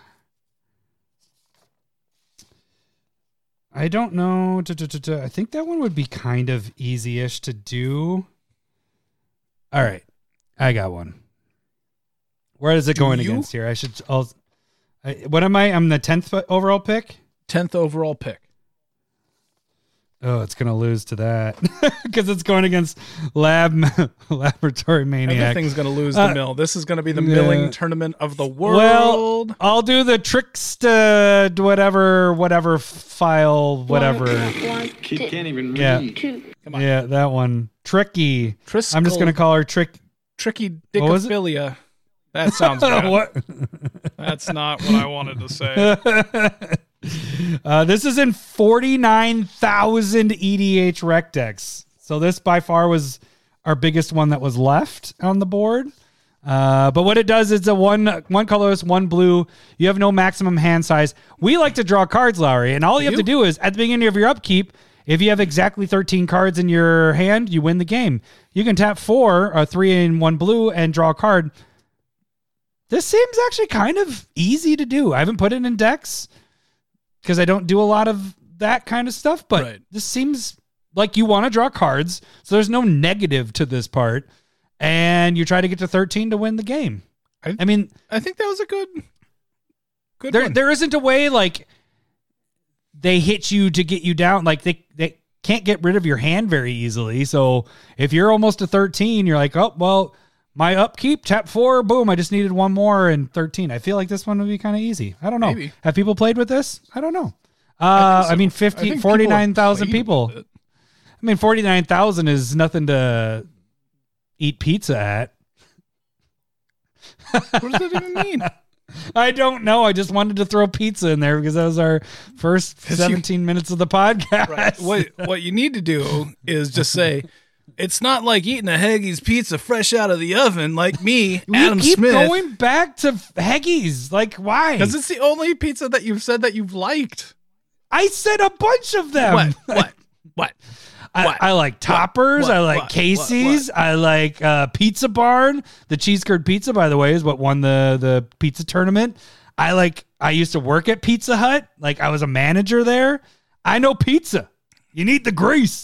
I don't know. Duh, duh, duh, duh. I think that one would be kind of easy-ish to do. All right, I got one. Where is it Do going you? against here? I should. I'll, I, what am I? I'm the tenth overall pick. tenth overall pick. Oh, it's gonna lose to that because it's going against Lab Laboratory Maniac. Everything's going to lose Uh, the mill. This is going to be the yeah. milling tournament of the world. Well, I'll do the tricksta whatever whatever file whatever. Kid can't even Yeah. read. Come on. Yeah, that one. Tricky. Triskel, I'm just gonna call her Trick. Tricky What was it? Dickophilia. That sounds bad. What? That's not what I wanted to say. uh, this is in forty-nine thousand E D H rec decks. So this by far was our biggest one that was left on the board. Uh, but what it does is a one one colorless, one blue. You have no maximum hand size. We like to draw cards, Lowry, and all you have to do is at the beginning of your upkeep, if you have exactly thirteen cards in your hand, you win the game. You can tap four, or three in one blue, and draw a card. This seems actually kind of easy to do. I haven't put it in decks because I don't do a lot of that kind of stuff, but Right. this seems like you want to draw cards, so there's no negative to this part, and you try to get to thirteen to win the game. I- I mean, I think that was a good, good there one. there isn't a way like they hit you to get you down. Like they they can't get rid of your hand very easily. So if you're almost to thirteen, you're like, oh well, my upkeep, tap four, boom. I just needed one more and thirteen. I feel like this one would be kind of easy. I don't know. Maybe. Have people played with this? I don't know. Uh, I, so. mean, I fifty, think people have forty-nine thousand played people. with it. I mean, forty-nine thousand is nothing to eat pizza at. What does that even mean? I don't know. I just wanted to throw pizza in there because that was our first 'Cause you- seventeen minutes of the podcast. Right. What what you need to do is just say, it's not like eating a Haggis pizza fresh out of the oven like me, We Adam keep Smith. going back to Heggies. Like, why? Because it's the only pizza that you've said that you've liked. I said a bunch of them. What? What? What? I, What? I like Toppers. What? I like What? Casey's. What? I like uh, Pizza Barn. The cheese curd pizza, by the way, is what won the the pizza tournament. I like. I used to work at Pizza Hut. Like I was a manager there. I know pizza. You need the grease.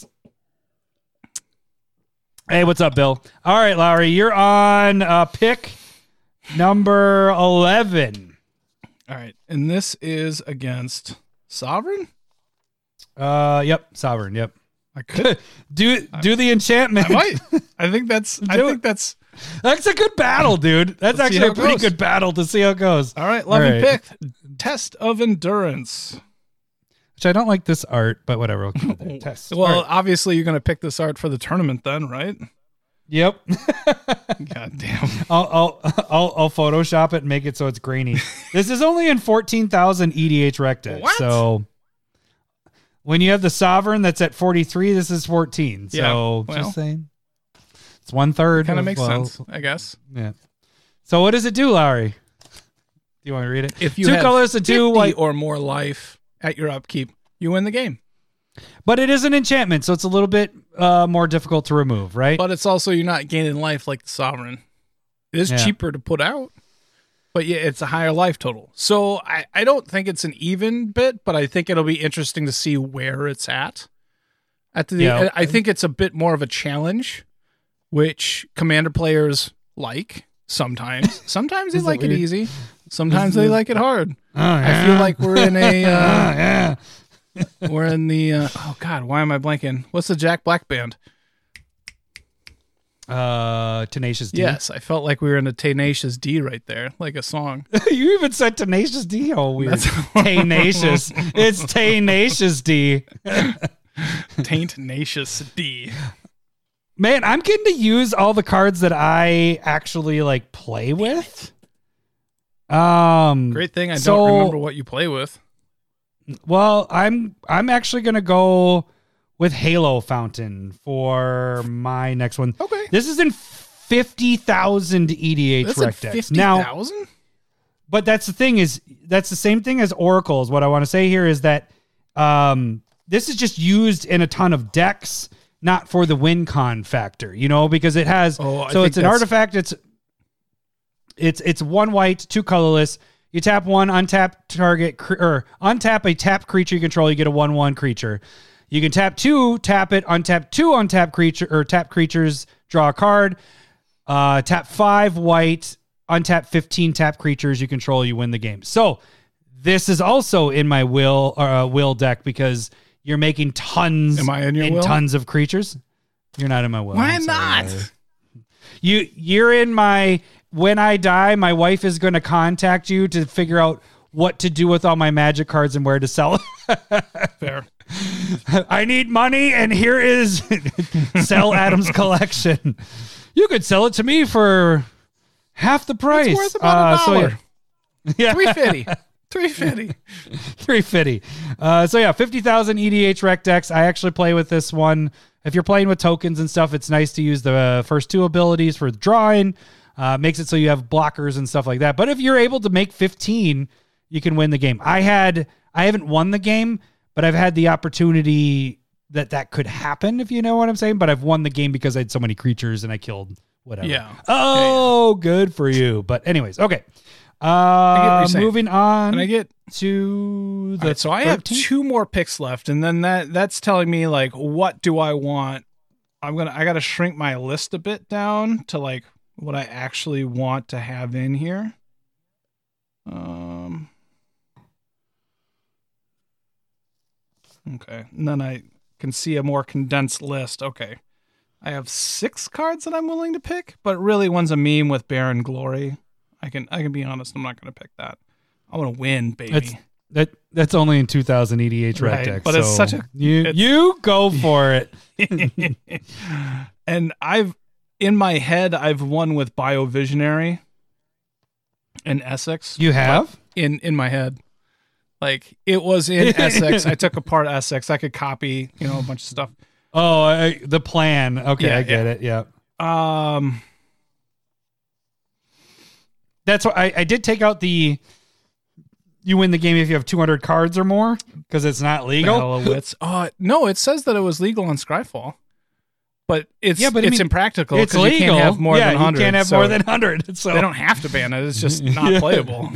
Hey, what's up, Bill? All right, Lowry, you're on uh, pick number eleven. All right. And this is against Sovereign? Uh, yep, Sovereign. Yep. I could. do do the enchantment. I might. I think that's I Do think it. that's That's a good battle, dude. That's Let's see actually how a it pretty goes. good battle to see how it goes. all right. Loving right. pick. Test of endurance. Which I don't like this art, but whatever. We'll keep it. Test. Well, All right. obviously you're gonna pick this art for the tournament then, right? Yep. God damn. I'll, I'll I'll I'll Photoshop it and make it so it's grainy. This is only in fourteen thousand E D H rec deck. What? So when you have the Sovereign that's at forty-three, this is fourteen. Yeah, So well. just saying, it's one third. Kind of of, makes well, sense, I guess. Yeah. So what does it do, Lowry? Do you want to read it? If you two have colors and two fifty white, or more life at your upkeep, you win the game. but it is an enchantment, so it's a little bit uh, more difficult to remove, right? But it's also you're not gaining life like the Sovereign. It is Yeah. cheaper to put out, but yeah, it's a higher life total. So I, I don't think it's an even bit, but I think it'll be interesting to see where it's at. At the, Yeah. I think it's a bit more of a challenge, which Commander players like sometimes. Sometimes they Is it like it weird? easy. Sometimes they like it hard. Oh, I feel like we're in a uh, yeah. we're in the uh, oh god, why am I blanking? What's the Jack Black band? Uh, Tenacious D. Yes, I felt like we were in a Tenacious D right there, like a song. You even said Tenacious D. Oh, weird. That's- Tenacious. It's Tenacious D. Taint Nacious D. Man, I'm getting to use all the cards that I actually like play with. Um, Great thing I So- don't remember what you play with. Well, I'm I'm actually gonna go with Halo Fountain for my next one. Okay. This is in fifty thousand E D H That's rec at decks. fifty Now, thousand? but that's the thing is that's the same thing as Oracles. What I want to say here is that um, this is just used in a ton of decks, not for the win con factor, you know, because it has, Oh, I so think it's an that's- artifact. It's, it's, it's one white, two colorless. You tap one, untap target, cr- or untap a tap creature you control, you get a one, one creature. You can tap two, tap it, untap two, untap creature, or tap creatures, draw a card. Uh, tap five white, untap fifteen tap creatures you control, you win the game. So this is also in my will uh, will deck because you're making tons Am I in your and will? tons of creatures. You're not in my will. Why I'm sorry, not? Larry. You you're in my when I die, my wife is going to contact you to figure out what to do with all my magic cards and where to sell it. Fair. I need money, and here is sell Adam's collection. You could sell it to me for half the price. It's worth about a Uh, so dollar. yeah, Three fifty. Three fifty. three fifty. Uh, so yeah, fifty thousand E D H rec decks. I actually play with this one. If you're playing with tokens and stuff, it's nice to use the uh, first two abilities for drawing. Uh, makes it so you have blockers and stuff like that. But if you're able to make fifteen, you can win the game. I had, I haven't won the game, but I've had the opportunity that that could happen, if you know what I'm saying. But I've won the game because I had so many creatures and I killed whatever. Yeah. Oh, good for you. But anyways, okay. what Uh, you're saying. moving on And I get to the All right, so I have thirteenth? two more picks left, and then that that's telling me like what do I want? I'm gonna I gotta shrink my list a bit down to like what I actually want to have in here. Um Okay. And then I can see a more condensed list. Okay. I have six cards that I'm willing to pick, but really one's a meme with Baron Glory. I can I can be honest, I'm not gonna pick that. I want to win, baby. That's that. That's only in two thousand E D H rec Right, deck, but it's so such a- you it's- you go for it. And I've in my head I've won with Biovisionary and Essex. You have? in in my head. Like it was in Essex. I took apart Essex. I could copy, you know, a bunch of stuff. Oh, I, the plan. Okay, Yeah, I get yeah. it. Yeah, Um that's what I, I did take out the. You win the game if you have two hundred cards or more because it's not legal. Hallowitz. Oh no, it says that it was legal on Scryfall. But it's Yeah, but I it's mean, impractical It's because you legal. can't have more yeah, than one hundred. you can't have so more than one hundred. So they don't have to ban it. It's just not Yeah. playable.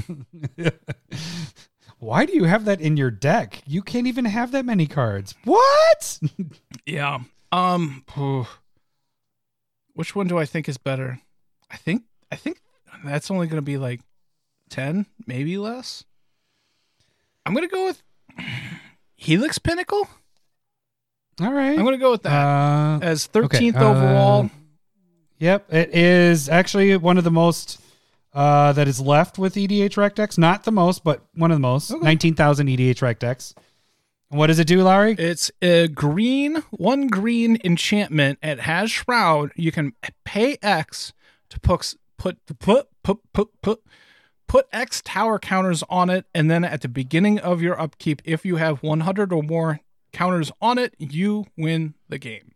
Why do you have that in your deck? You can't even have that many cards. What? Yeah. Um phew. Which one do I think is better? I think I think that's only going to be like ten, maybe less. I'm going to go with Helix Pinnacle. All right. I'm going to go with that Uh, as thirteenth okay, uh, overall. Yep, it is actually one of the most uh, that is left with E D H rec decks. Not the most, but one of the most. Okay. nineteen thousand E D H rec decks. And what does it do, Larry? It's a green, one green enchantment. It has Shroud. You can pay X to put put put put put put put X tower counters on it, and then at the beginning of your upkeep, if you have one hundred or more counters on it, you win the game.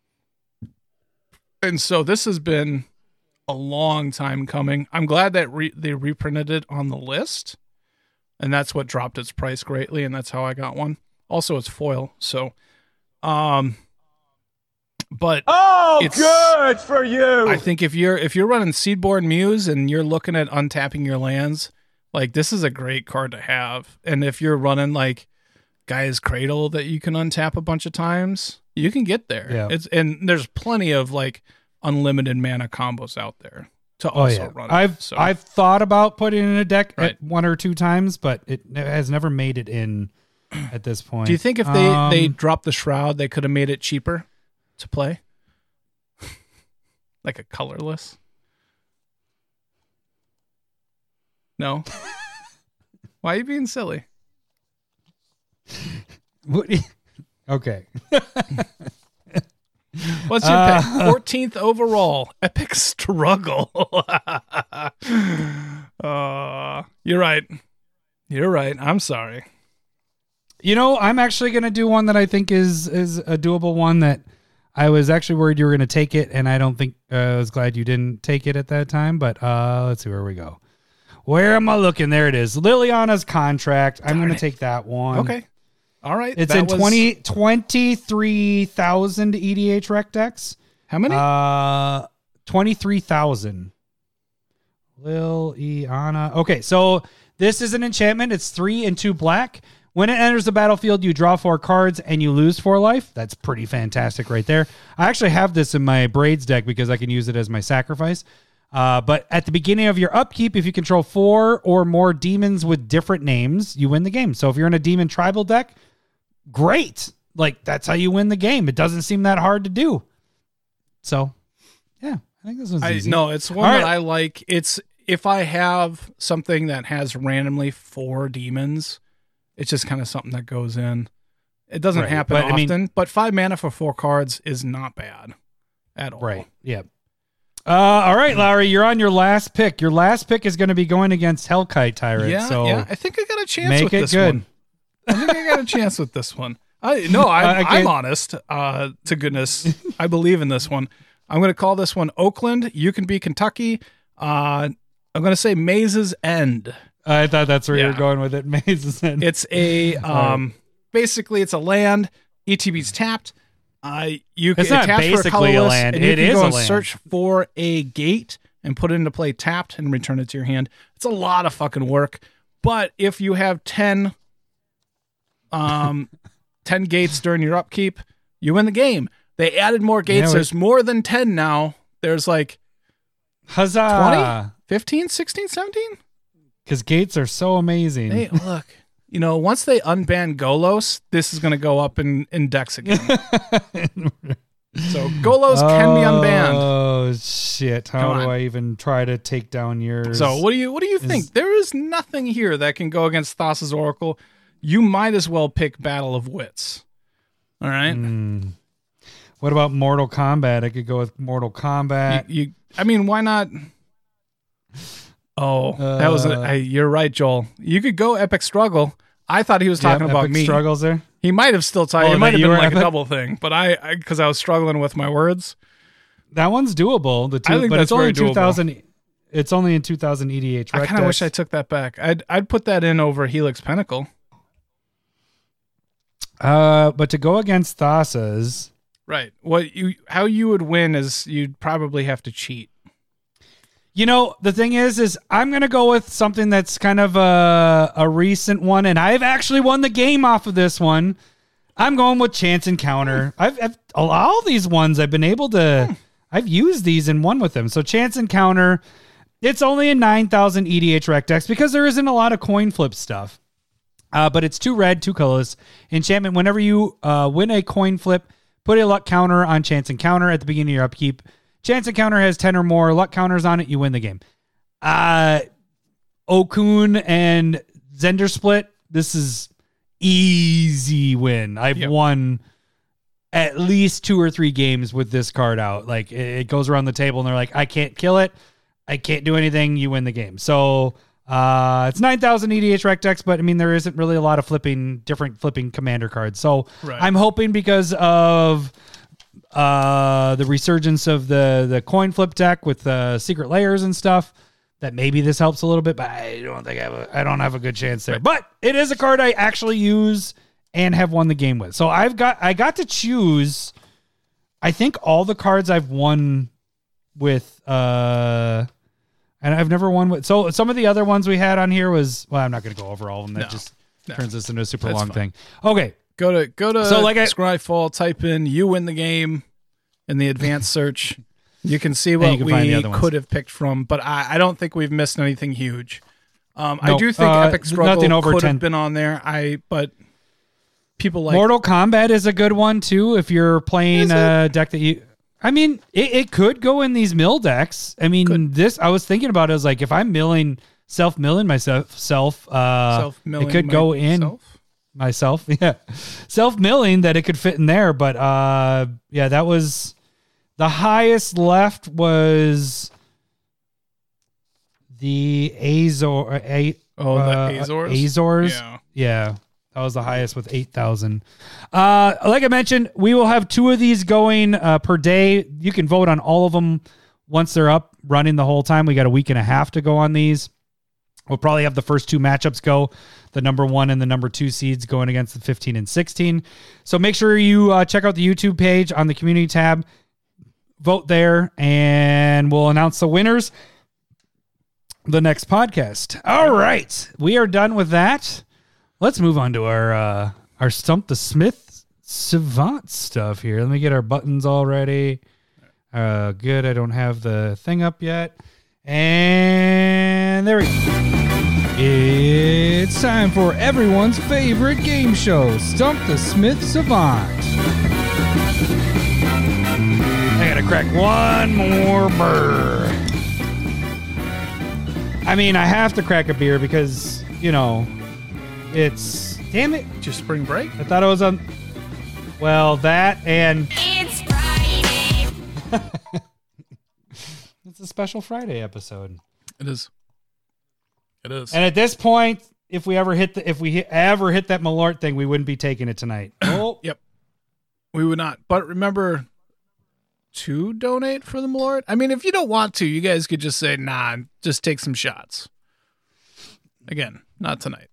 And so this has been a long time coming. I'm glad that re- they reprinted it on the list, and that's what dropped its price greatly, and that's how I got one. Also, it's foil, so um but Oh, It's- good for you. I think if you're if you're running Seedborn Muse and you're looking at untapping your lands, like this is a great card to have. And if you're running like Gaia's Cradle that you can untap a bunch of times, you can get there. Yeah. It's and there's plenty of like unlimited mana combos out there to Oh also yeah, run. I've so, I've thought about putting in a deck Right. at one or two times, but it has never made it in at this point. do you think if they Um, they dropped the Shroud, they could have made it cheaper to play? Like a colorless? No. Why are you being silly? what- okay. What's your Uh, pick? fourteenth overall. Epic struggle. uh, you're right. You're right. I'm sorry. You know, I'm actually going to do one that I think is is a doable one that I was actually worried you were going to take it, and I don't think uh, I was glad you didn't take it at that time. But uh, let's see where we go. Where am I looking? There it is. Liliana's contract. I'm going to take that one. Okay. All right. It's that in was- twenty twenty-three thousand E D H rec decks. How many? Uh, twenty-three thousand. Liliana. Okay, so this is an enchantment. It's three and two black. When it enters the battlefield, you draw four cards and you lose four life. That's pretty fantastic right there. I actually have this in my Braids deck because I can use it as my sacrifice. Uh, but at the beginning of your upkeep, if you control four or more demons with different names, you win the game. So if you're in a demon tribal deck, great. Like, that's how you win the game. It doesn't seem that hard to do. So, yeah, I think this one's I, easy. no, it's one All that right. I like. It's if I have something that has randomly four demons, it's just kind of something that goes in. It doesn't Right, happen but, I often, mean- but five mana for four cards is not bad at all. Right. Yeah. Uh, all right, Lowry, you're on your last pick. Your last pick is going to be going against Hellkite Tyrant. Yeah, so yeah. I think I got a chance make with it this good. one. I think I got a chance with this one. I no, I, Uh, I I'm can't- honest. Uh, to goodness, I believe in this one. I'm going to call this one Oakland. You can be Kentucky. Uh, I'm going to say Maze's End. I thought that's where you Yeah. were going with it. Mazes and It's a um, basically it's a land. E T B's tapped. Uh, you can It's not tap for a basically a colorless, land. and you It can is go a and land. search for a gate and put it into play tapped and return it to your hand. It's a lot of fucking work. But if you have ten, um, ten gates during your upkeep, you win the game. They added more gates. Yeah, we- There's more than ten now. There's like huzzah! fifteen, sixteen, seventeen. Because gates are so amazing. Hey, look. You know, once they unban Golos, this is going to go up in, in decks again. So Golos can be unbanned. Oh shit! How Come do on. I even try to take down yours? So what do you what do you think? There is nothing here that can go against Thassa's Oracle. You might as well pick Battle of Wits. All right. Hmm. What about Mortal Kombat? I could go with Mortal Kombat. You, you I mean, why not? Oh, that was a, Uh, I, you're right, Joel. You could go Epic Struggle. I thought he was Yeah, talking about Epic me. Struggles there. He might have still talked. Oh, it might that have you been were like a Epic? double thing, but I because I, was struggling with my words. That one's doable. The two, I think but that's it's only very in doable. two thousand. It's only in two thousand E D H. I rec kind of wish I decks. took that back. I'd I'd put that in over Helix Pinnacle. Uh, but to go against Thassa's, Right. What you how you would win is you'd probably have to cheat. you know, the thing is, is I'm gonna go with something that's kind of a a recent one, and I've actually won the game off of this one. I'm going with Chance Encounter. I've, I've all these ones I've been able to. I've used these and won with them. So Chance Encounter, it's only in nine thousand E D H rec decks because there isn't a lot of coin flip stuff. Uh, but it's two red, two colorless. Enchantment, whenever you uh, win a coin flip, put a luck counter on Chance Encounter at the beginning of your upkeep. Chance Encounter has ten or more luck counters on it, you win the game. Uh, Okun and Zender Split, this is easy win. I've Yep. won at least two or three games with this card out. Like, it, it goes around the table and they're like, I can't kill it. I can't do anything. You win the game. So uh, it's nine thousand E D H rec decks, but I mean, there isn't really a lot of flipping, different flipping commander cards. So Right. I'm hoping because of uh, the resurgence of the, the coin flip deck with uh, secret layers and stuff, that maybe this helps a little bit, but I don't think I have a, I don't have a good chance there. But it is a card I actually use and have won the game with. So I've got, I got to choose, I think all the cards I've won with, uh, and I've never won with, so some of the other ones we had on here was, well, I'm not going to go over all of them. That No. just No. turns this into a super That's long fine. thing. Okay. Go to go to So, like I- Scryfall, type in "you win the game" in the advanced search. You can see what you can find the we other ones. could have picked from, but I, I don't think we've missed anything huge. Um, I No, do think uh, Epic Struggle nothing over could ten. have been on there. I but people like Mortal Kombat is a good one too if you're playing Is it? a deck that you. I mean, it, it could go in these mill decks. I mean, Could. this I was thinking about it. I was like, if I'm milling self milling myself, self, uh, self-milling it could go in myself. myself. Yeah, self milling that it could fit in there. But uh, yeah, that was the highest left was the Azor. A, Oh, the uh, Azores? Azores. Yeah. Yeah, That was the highest with eight thousand. Uh, like I mentioned, we will have two of these going uh, per day. You can vote on all of them once they're up running the whole time. We got a week and a half to go on these. We'll probably have the first two matchups go, the number one and the number two seeds going against the fifteen and sixteen. So make sure you uh, check out the YouTube page on the community tab, vote there, and we'll announce the winners the next podcast. All right. We are done with that. Let's move on to our, uh, our Stump the Smith Savant stuff here. Let me get our buttons all ready. Uh, good. I don't have the thing up yet. And there we go. It's time for everyone's favorite game show, Stump the Smith Savant. I gotta crack one more burr. I mean, I have to crack a beer because, you know, it's... Damn it. Just spring break? I thought it was on... Well, that and... It's Friday. It's a special Friday episode. It is. It is. And at this point, if we ever hit the, if we hit, ever hit that Malort thing, we wouldn't be taking it tonight. Oh, Yep. We would not. But remember to donate for the Malort. I mean, if you don't want to, you guys could just say, nah, just take some shots. Again, not tonight.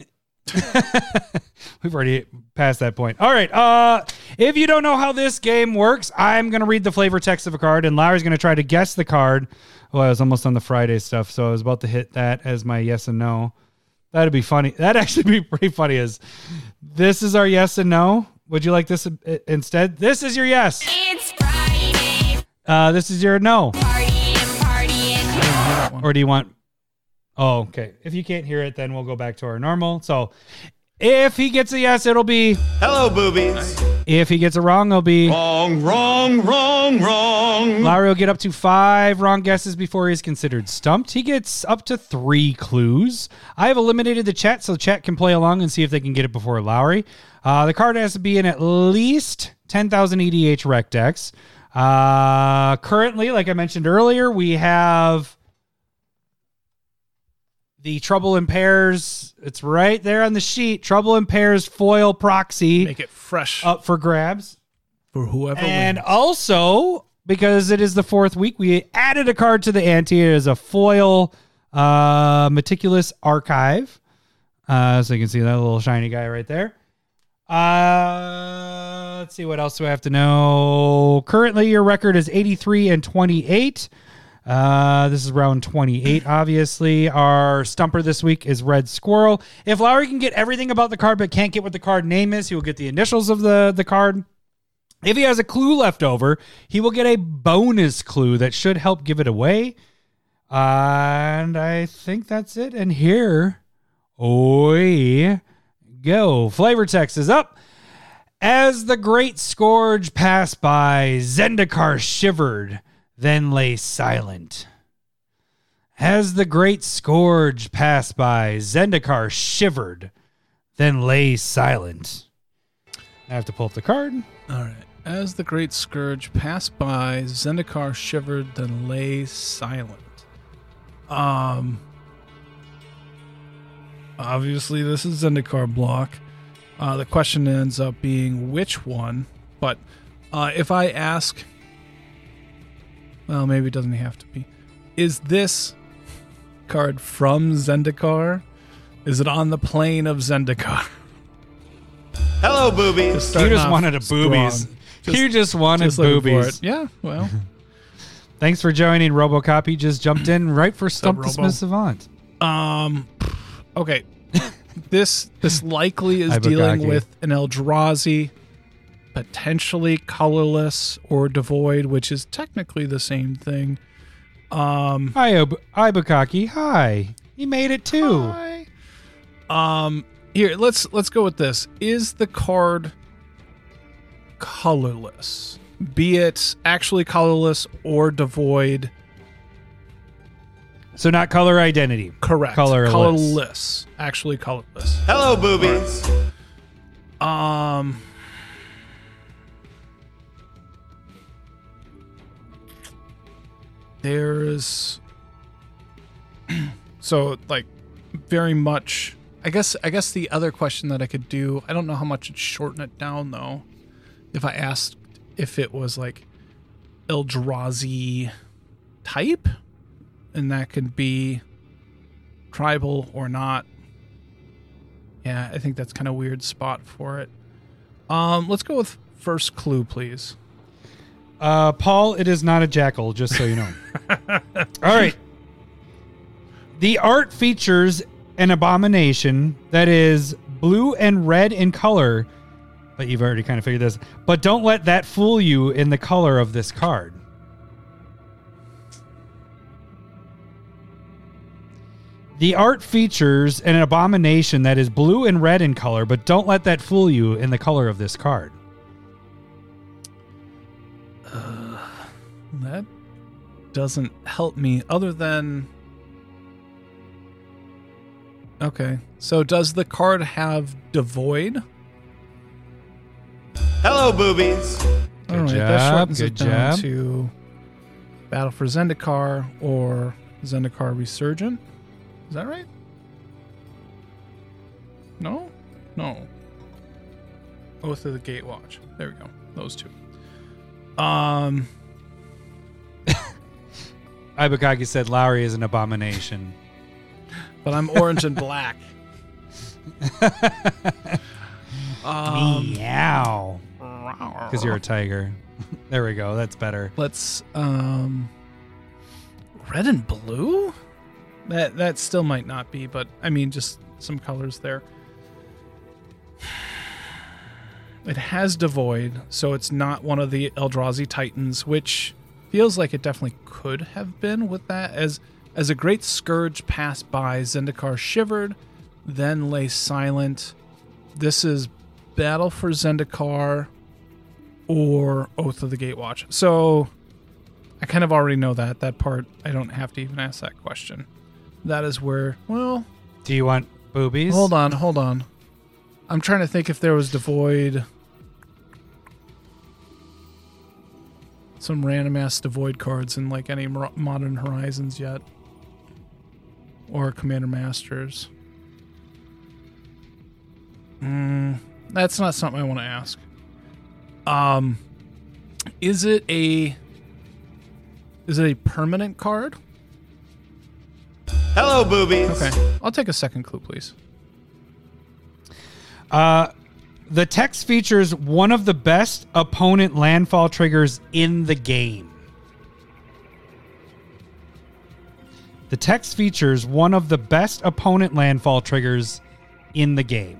We've already passed that point. All right. Uh, if you don't know how this game works, I'm going to read the flavor text of a card, and Larry's going to try to guess the card. Well, I was almost on the Friday stuff, so I was about to hit that as my yes and no. That'd be funny. That'd actually be pretty funny. Is this is our yes and no? Would you like this instead? This is your yes. It's Friday. Uh, this is your no. Partying, partying. Or do you want... Oh, okay. If you can't hear it, then we'll go back to our normal. So if he gets a yes, it'll be... Hello, boobies. If he gets a wrong, it'll be... Wrong, wrong, wrong, wrong. Larry will get up to five wrong guesses before he's considered stumped. He gets up to three clues. I have eliminated the chat, so chat can play along and see if they can get it before Lowry. Uh, the card has to be in at least ten thousand E D H rec decks. Uh, currently, like I mentioned earlier, we have... The Trouble in Pairs, it's right there on the sheet. Trouble in Pairs foil proxy. Make it fresh up for grabs. for whoever And wins. also, because it is the fourth week, we added a card to the ante. It is a foil uh, Meticulous Archive. Uh, so you can see that little shiny guy right there. Uh, let's see, what else do I have to know? Currently, your record is eighty-three and twenty-eight. Uh, this is round twenty-eight, obviously. Our stumper this week is Red Squirrel. If Lowry can get everything about the card but can't get what the card name is, he will get the initials of the, the card. If he has a clue left over, he will get a bonus clue that should help give it away. Uh, and I think that's it. And here we go. Flavor text is up. As the great scourge passed by, Zendikar shivered, then lay silent. As the great scourge passed by, Zendikar shivered, then lay silent. I have to pull up the card. All right. As the great scourge passed by, Zendikar shivered, then lay silent. Um. Obviously, this is Zendikar block. Uh, the question ends up being which one, but uh, if I ask, well, maybe it doesn't have to be. Is this card from Zendikar? Is it on the plane of Zendikar? Hello, boobies. You Starting just off wanted a boobies. strong. you just wanted Just looking for boobies. it. Yeah, well, Thanks for joining, RoboCop. He just jumped in right for Stump the Robo? Smith Savant. um, okay. This this likely is Hi, dealing Bukaki. with an Eldrazi, potentially colorless or devoid, which is technically the same thing. Um, Hi, Ob- Hi, Bukaki. Hi. He made it too. Hi. Um, here let's let's go with this. Is the card colorless? Be it actually colorless or devoid. So not color identity. Correct. Colorless. Colorless. Actually colorless. Hello, boobies. Um. There's so like very much I guess I guess the other question that I could do, I don't know how much it'd shorten it down though. If I asked if it was like Eldrazi type, and that could be tribal or not. Yeah, I think that's kind of weird spot for it. Um, let's go with first clue, please. Uh, Paul, it is not a jackal, just so you know. All right. The art features an abomination that is blue and red in color, but you've already kind of figured this. But don't let that fool you in the color of this card. The art features an abomination that is blue and red in color, but don't let that fool you in the color of this card. Uh, that doesn't help me other than... Okay, so does the card have Devoid? Hello, boobies. All right, job, that shortens good it down job. to Battle for Zendikar or Zendikar Resurgent. Is that right? No? No. Oath of the Gatewatch. There we go. Those two. Um, Ibukagi said Lowry is an abomination. but I'm orange and black. um, Meow. Because you're a tiger. There we go. That's better. Let's um, red and blue. That that still might not be, but I mean, just some colors there. It has Devoid, so it's not one of the Eldrazi Titans, which feels like it definitely could have been with that. As as a great scourge passed by, Zendikar shivered, then lay silent. This is Battle for Zendikar or Oath of the Gatewatch. So I kind of already know that. That part, I don't have to even ask that question. That is where, well... Do you want boobies? Hold on, hold on. I'm trying to think if there was Devoid... Some random ass Devoid cards in like any Mo- Modern Horizons yet. Or Commander Masters. Mm, that's not something I want to ask. Um, is it a... Is it a permanent card? Hello, boobies. Okay. I'll take a second clue, please. Uh, the text features one of the best opponent landfall triggers in the game. The text features one of the best opponent landfall triggers in the game.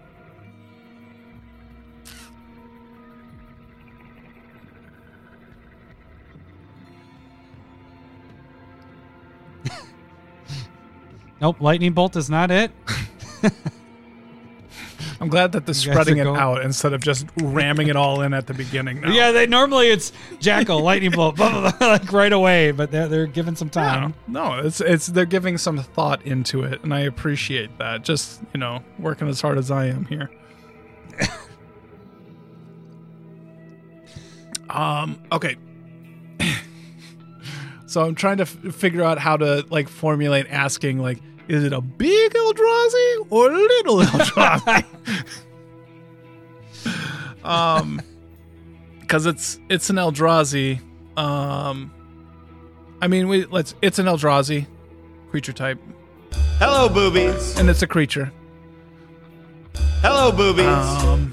Nope, lightning bolt is not it. I'm glad that they're You guys spreading are it going- out instead of just ramming it all in at the beginning. Now. Yeah, they normally it's jackal, lightning bolt, blah, blah, blah, like right away, but they're they're giving some time. No, no, it's it's they're giving some thought into it, and I appreciate that. Just you know, working as hard as I am here. um. Okay. So I'm trying to f- figure out how to like formulate asking like, is it a big Eldrazi or a little Eldrazi? um, because it's it's an Eldrazi. Um, I mean, we let's. It's an Eldrazi creature type, Hello, boobies. and it's a creature. Hello, boobies. Um.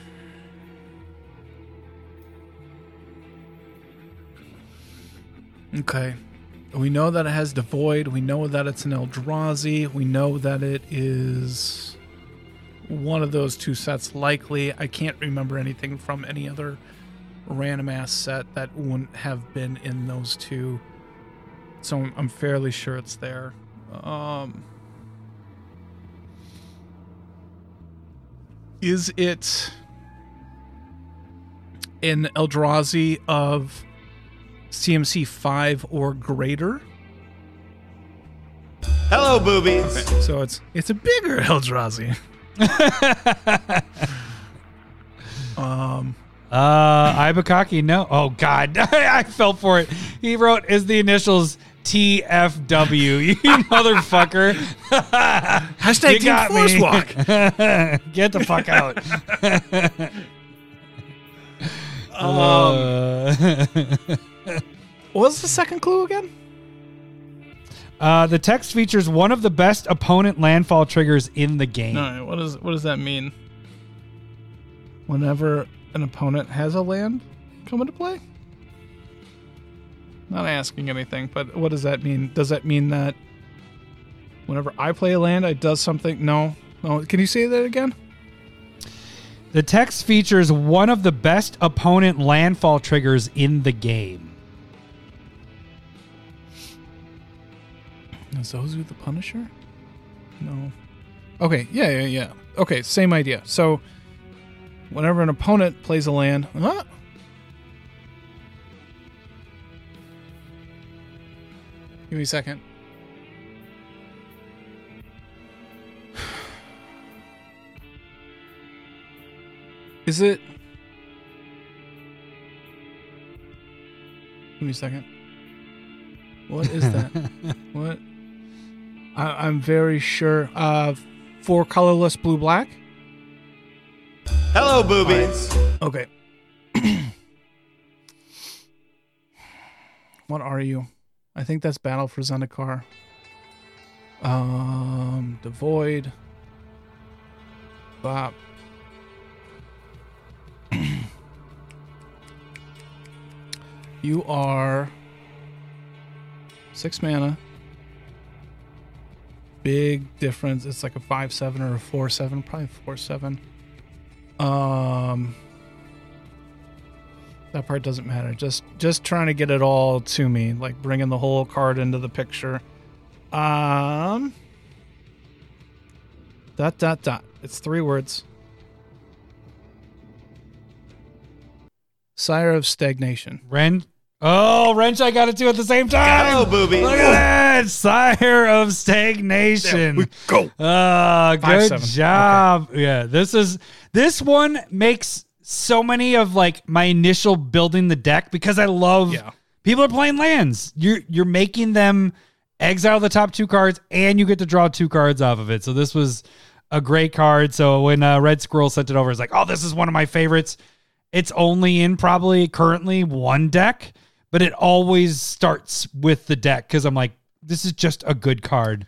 Okay. We know that it has Devoid. We know that it's an Eldrazi. We know that it is one of those two sets likely. I can't remember anything from any other random ass set that wouldn't have been in those two. So I'm, I'm fairly sure it's there. Um, is it an Eldrazi of C M C five or greater? Hello, boobies. Okay, so it's it's a bigger Eldrazi. um, Uh, Ibukaki, no. Oh God, I fell for it. He wrote is the initials T F W, you motherfucker. Hashtag You got Team Force me. Walk. Get the fuck out. Um, what was the second clue again? Uh, the text features one of the best opponent landfall triggers in the game. No, what does what does that mean? Whenever an opponent has a land come into play? Not asking anything, but what does that mean? Does that mean that whenever I play a land, I does something? No. No. Can you say that again? The text features one of the best opponent landfall triggers in the game. Is Ozu the Punisher? No. Okay, yeah, yeah, yeah. Okay, same idea. So, whenever an opponent plays a land... Huh? Give me a second. Is it... Give me a second. What is that? What? I, I'm very sure. Uh, four colorless blue black. Hello, boobies. Okay. What are you? I think that's Battle for Zendikar. Um, the Void. Bop. You are six mana. Big difference. It's like a five seven or a four seven, probably four seven. Um, that part doesn't matter. Just just trying to get it all to me, like bringing the whole card into the picture. Um, dot dot dot. It's three words. Sire of Stagnation. Ren. Oh, Wrench, I got it too at the same time. Hello, boobies. Look at that. Sire of Stagnation. There we go. Uh, Five, good seven. job. Yeah, this is this one makes so many of like my initial building the deck because I love Yeah. people are playing lands. You're you're making them exile the top two cards and you get to draw two cards off of it. So this was a great card. So when uh, Red Squirrel sent it over, it's like, oh, this is one of my favorites. It's only in probably currently one deck, but it always starts with the deck because I'm like, this is just a good card.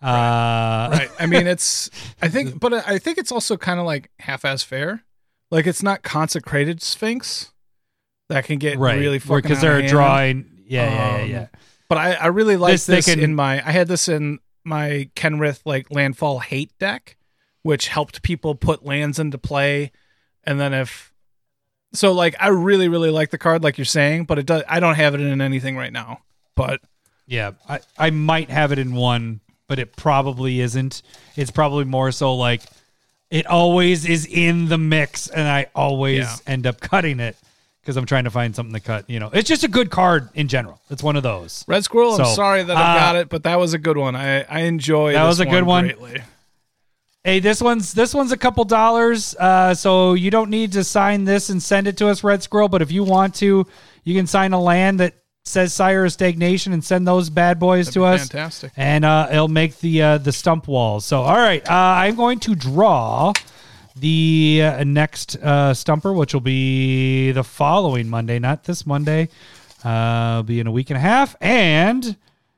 Uh, Right. I mean, it's, I think, but I think it's also kind of like half-ass fair. Like, it's not Consecrated Sphinx that can get right. really fucking because out they're of hand. drawing. Yeah, yeah, yeah, Um, yeah. But I, I really like This this, they can- in my, I had this in my Kenrith, like, Landfall Hate deck, which helped people put lands into play. And then if, so, like, I really, really like the card, like you're saying, but it does, I don't have it in anything right now. But Yeah, I, I might have it in one, but it probably isn't. It's probably more so like it always is in the mix, and I always Yeah. end up cutting it because I'm trying to find something to cut. You know, it's just a good card in general. It's one of those. Red Squirrel, So, I'm sorry that I uh, got it, but that was a good one. I, I enjoy That this was a good one. greatly. Hey, this one's this one's a couple dollars, uh, so you don't need to sign this and send it to us, Red Squirrel. But if you want to, you can sign a land that says Sire of Stagnation and send those bad boys That'd to be us. fantastic. And uh, it'll make the uh, the stump walls. So, all right, uh, I'm going to draw the uh, next uh, stumper, which will be the following Monday, not this Monday. Uh, it'll be in a week and a half. And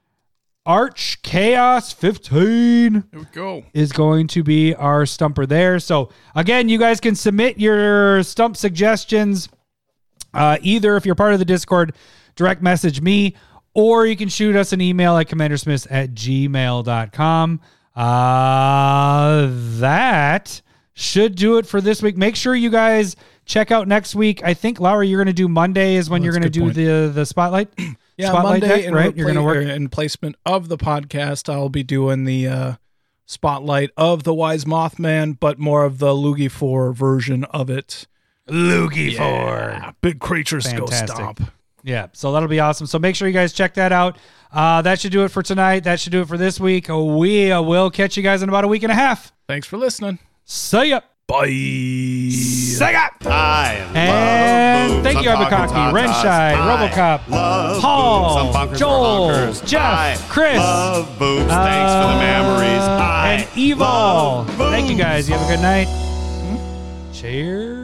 Arch Chaos fifteen Here we go. is going to be our stumper there. So, again, you guys can submit your stump suggestions uh, either if you're part of the Discord, direct message me, or you can shoot us an email at commandersmiths at gmail dot com. Uh, that should do it for this week. Make sure you guys check out next week. I think, Laura, you're going to do Monday is when Oh, you're that's going a to good do point. the, the spotlight. Yeah, Spotlight Monday deck, in right? You're going to repla- work. or in placement of the podcast. I'll be doing the uh, spotlight of the Wise Mothman, but more of the Loogie four version of it. Loogie Yeah, big creatures Fantastic. go stomp. Yeah, so that'll be awesome. So make sure you guys check that out. Uh, that should do it for tonight. That should do it for this week. We uh, will catch you guys in about a week and a half. Thanks for listening. See ya. Bye. Sega. I And love boobs. thank you, I'm talking Abukaki, tatas. Renshai, I Robocop, love Paul, boobs. I'm bonkers Joel, for honkers. Jeff, I Chris, love boobs. Thanks for the memories. Uh, I and Evil. love Thank you boobs. guys. You have a good night. Cheers.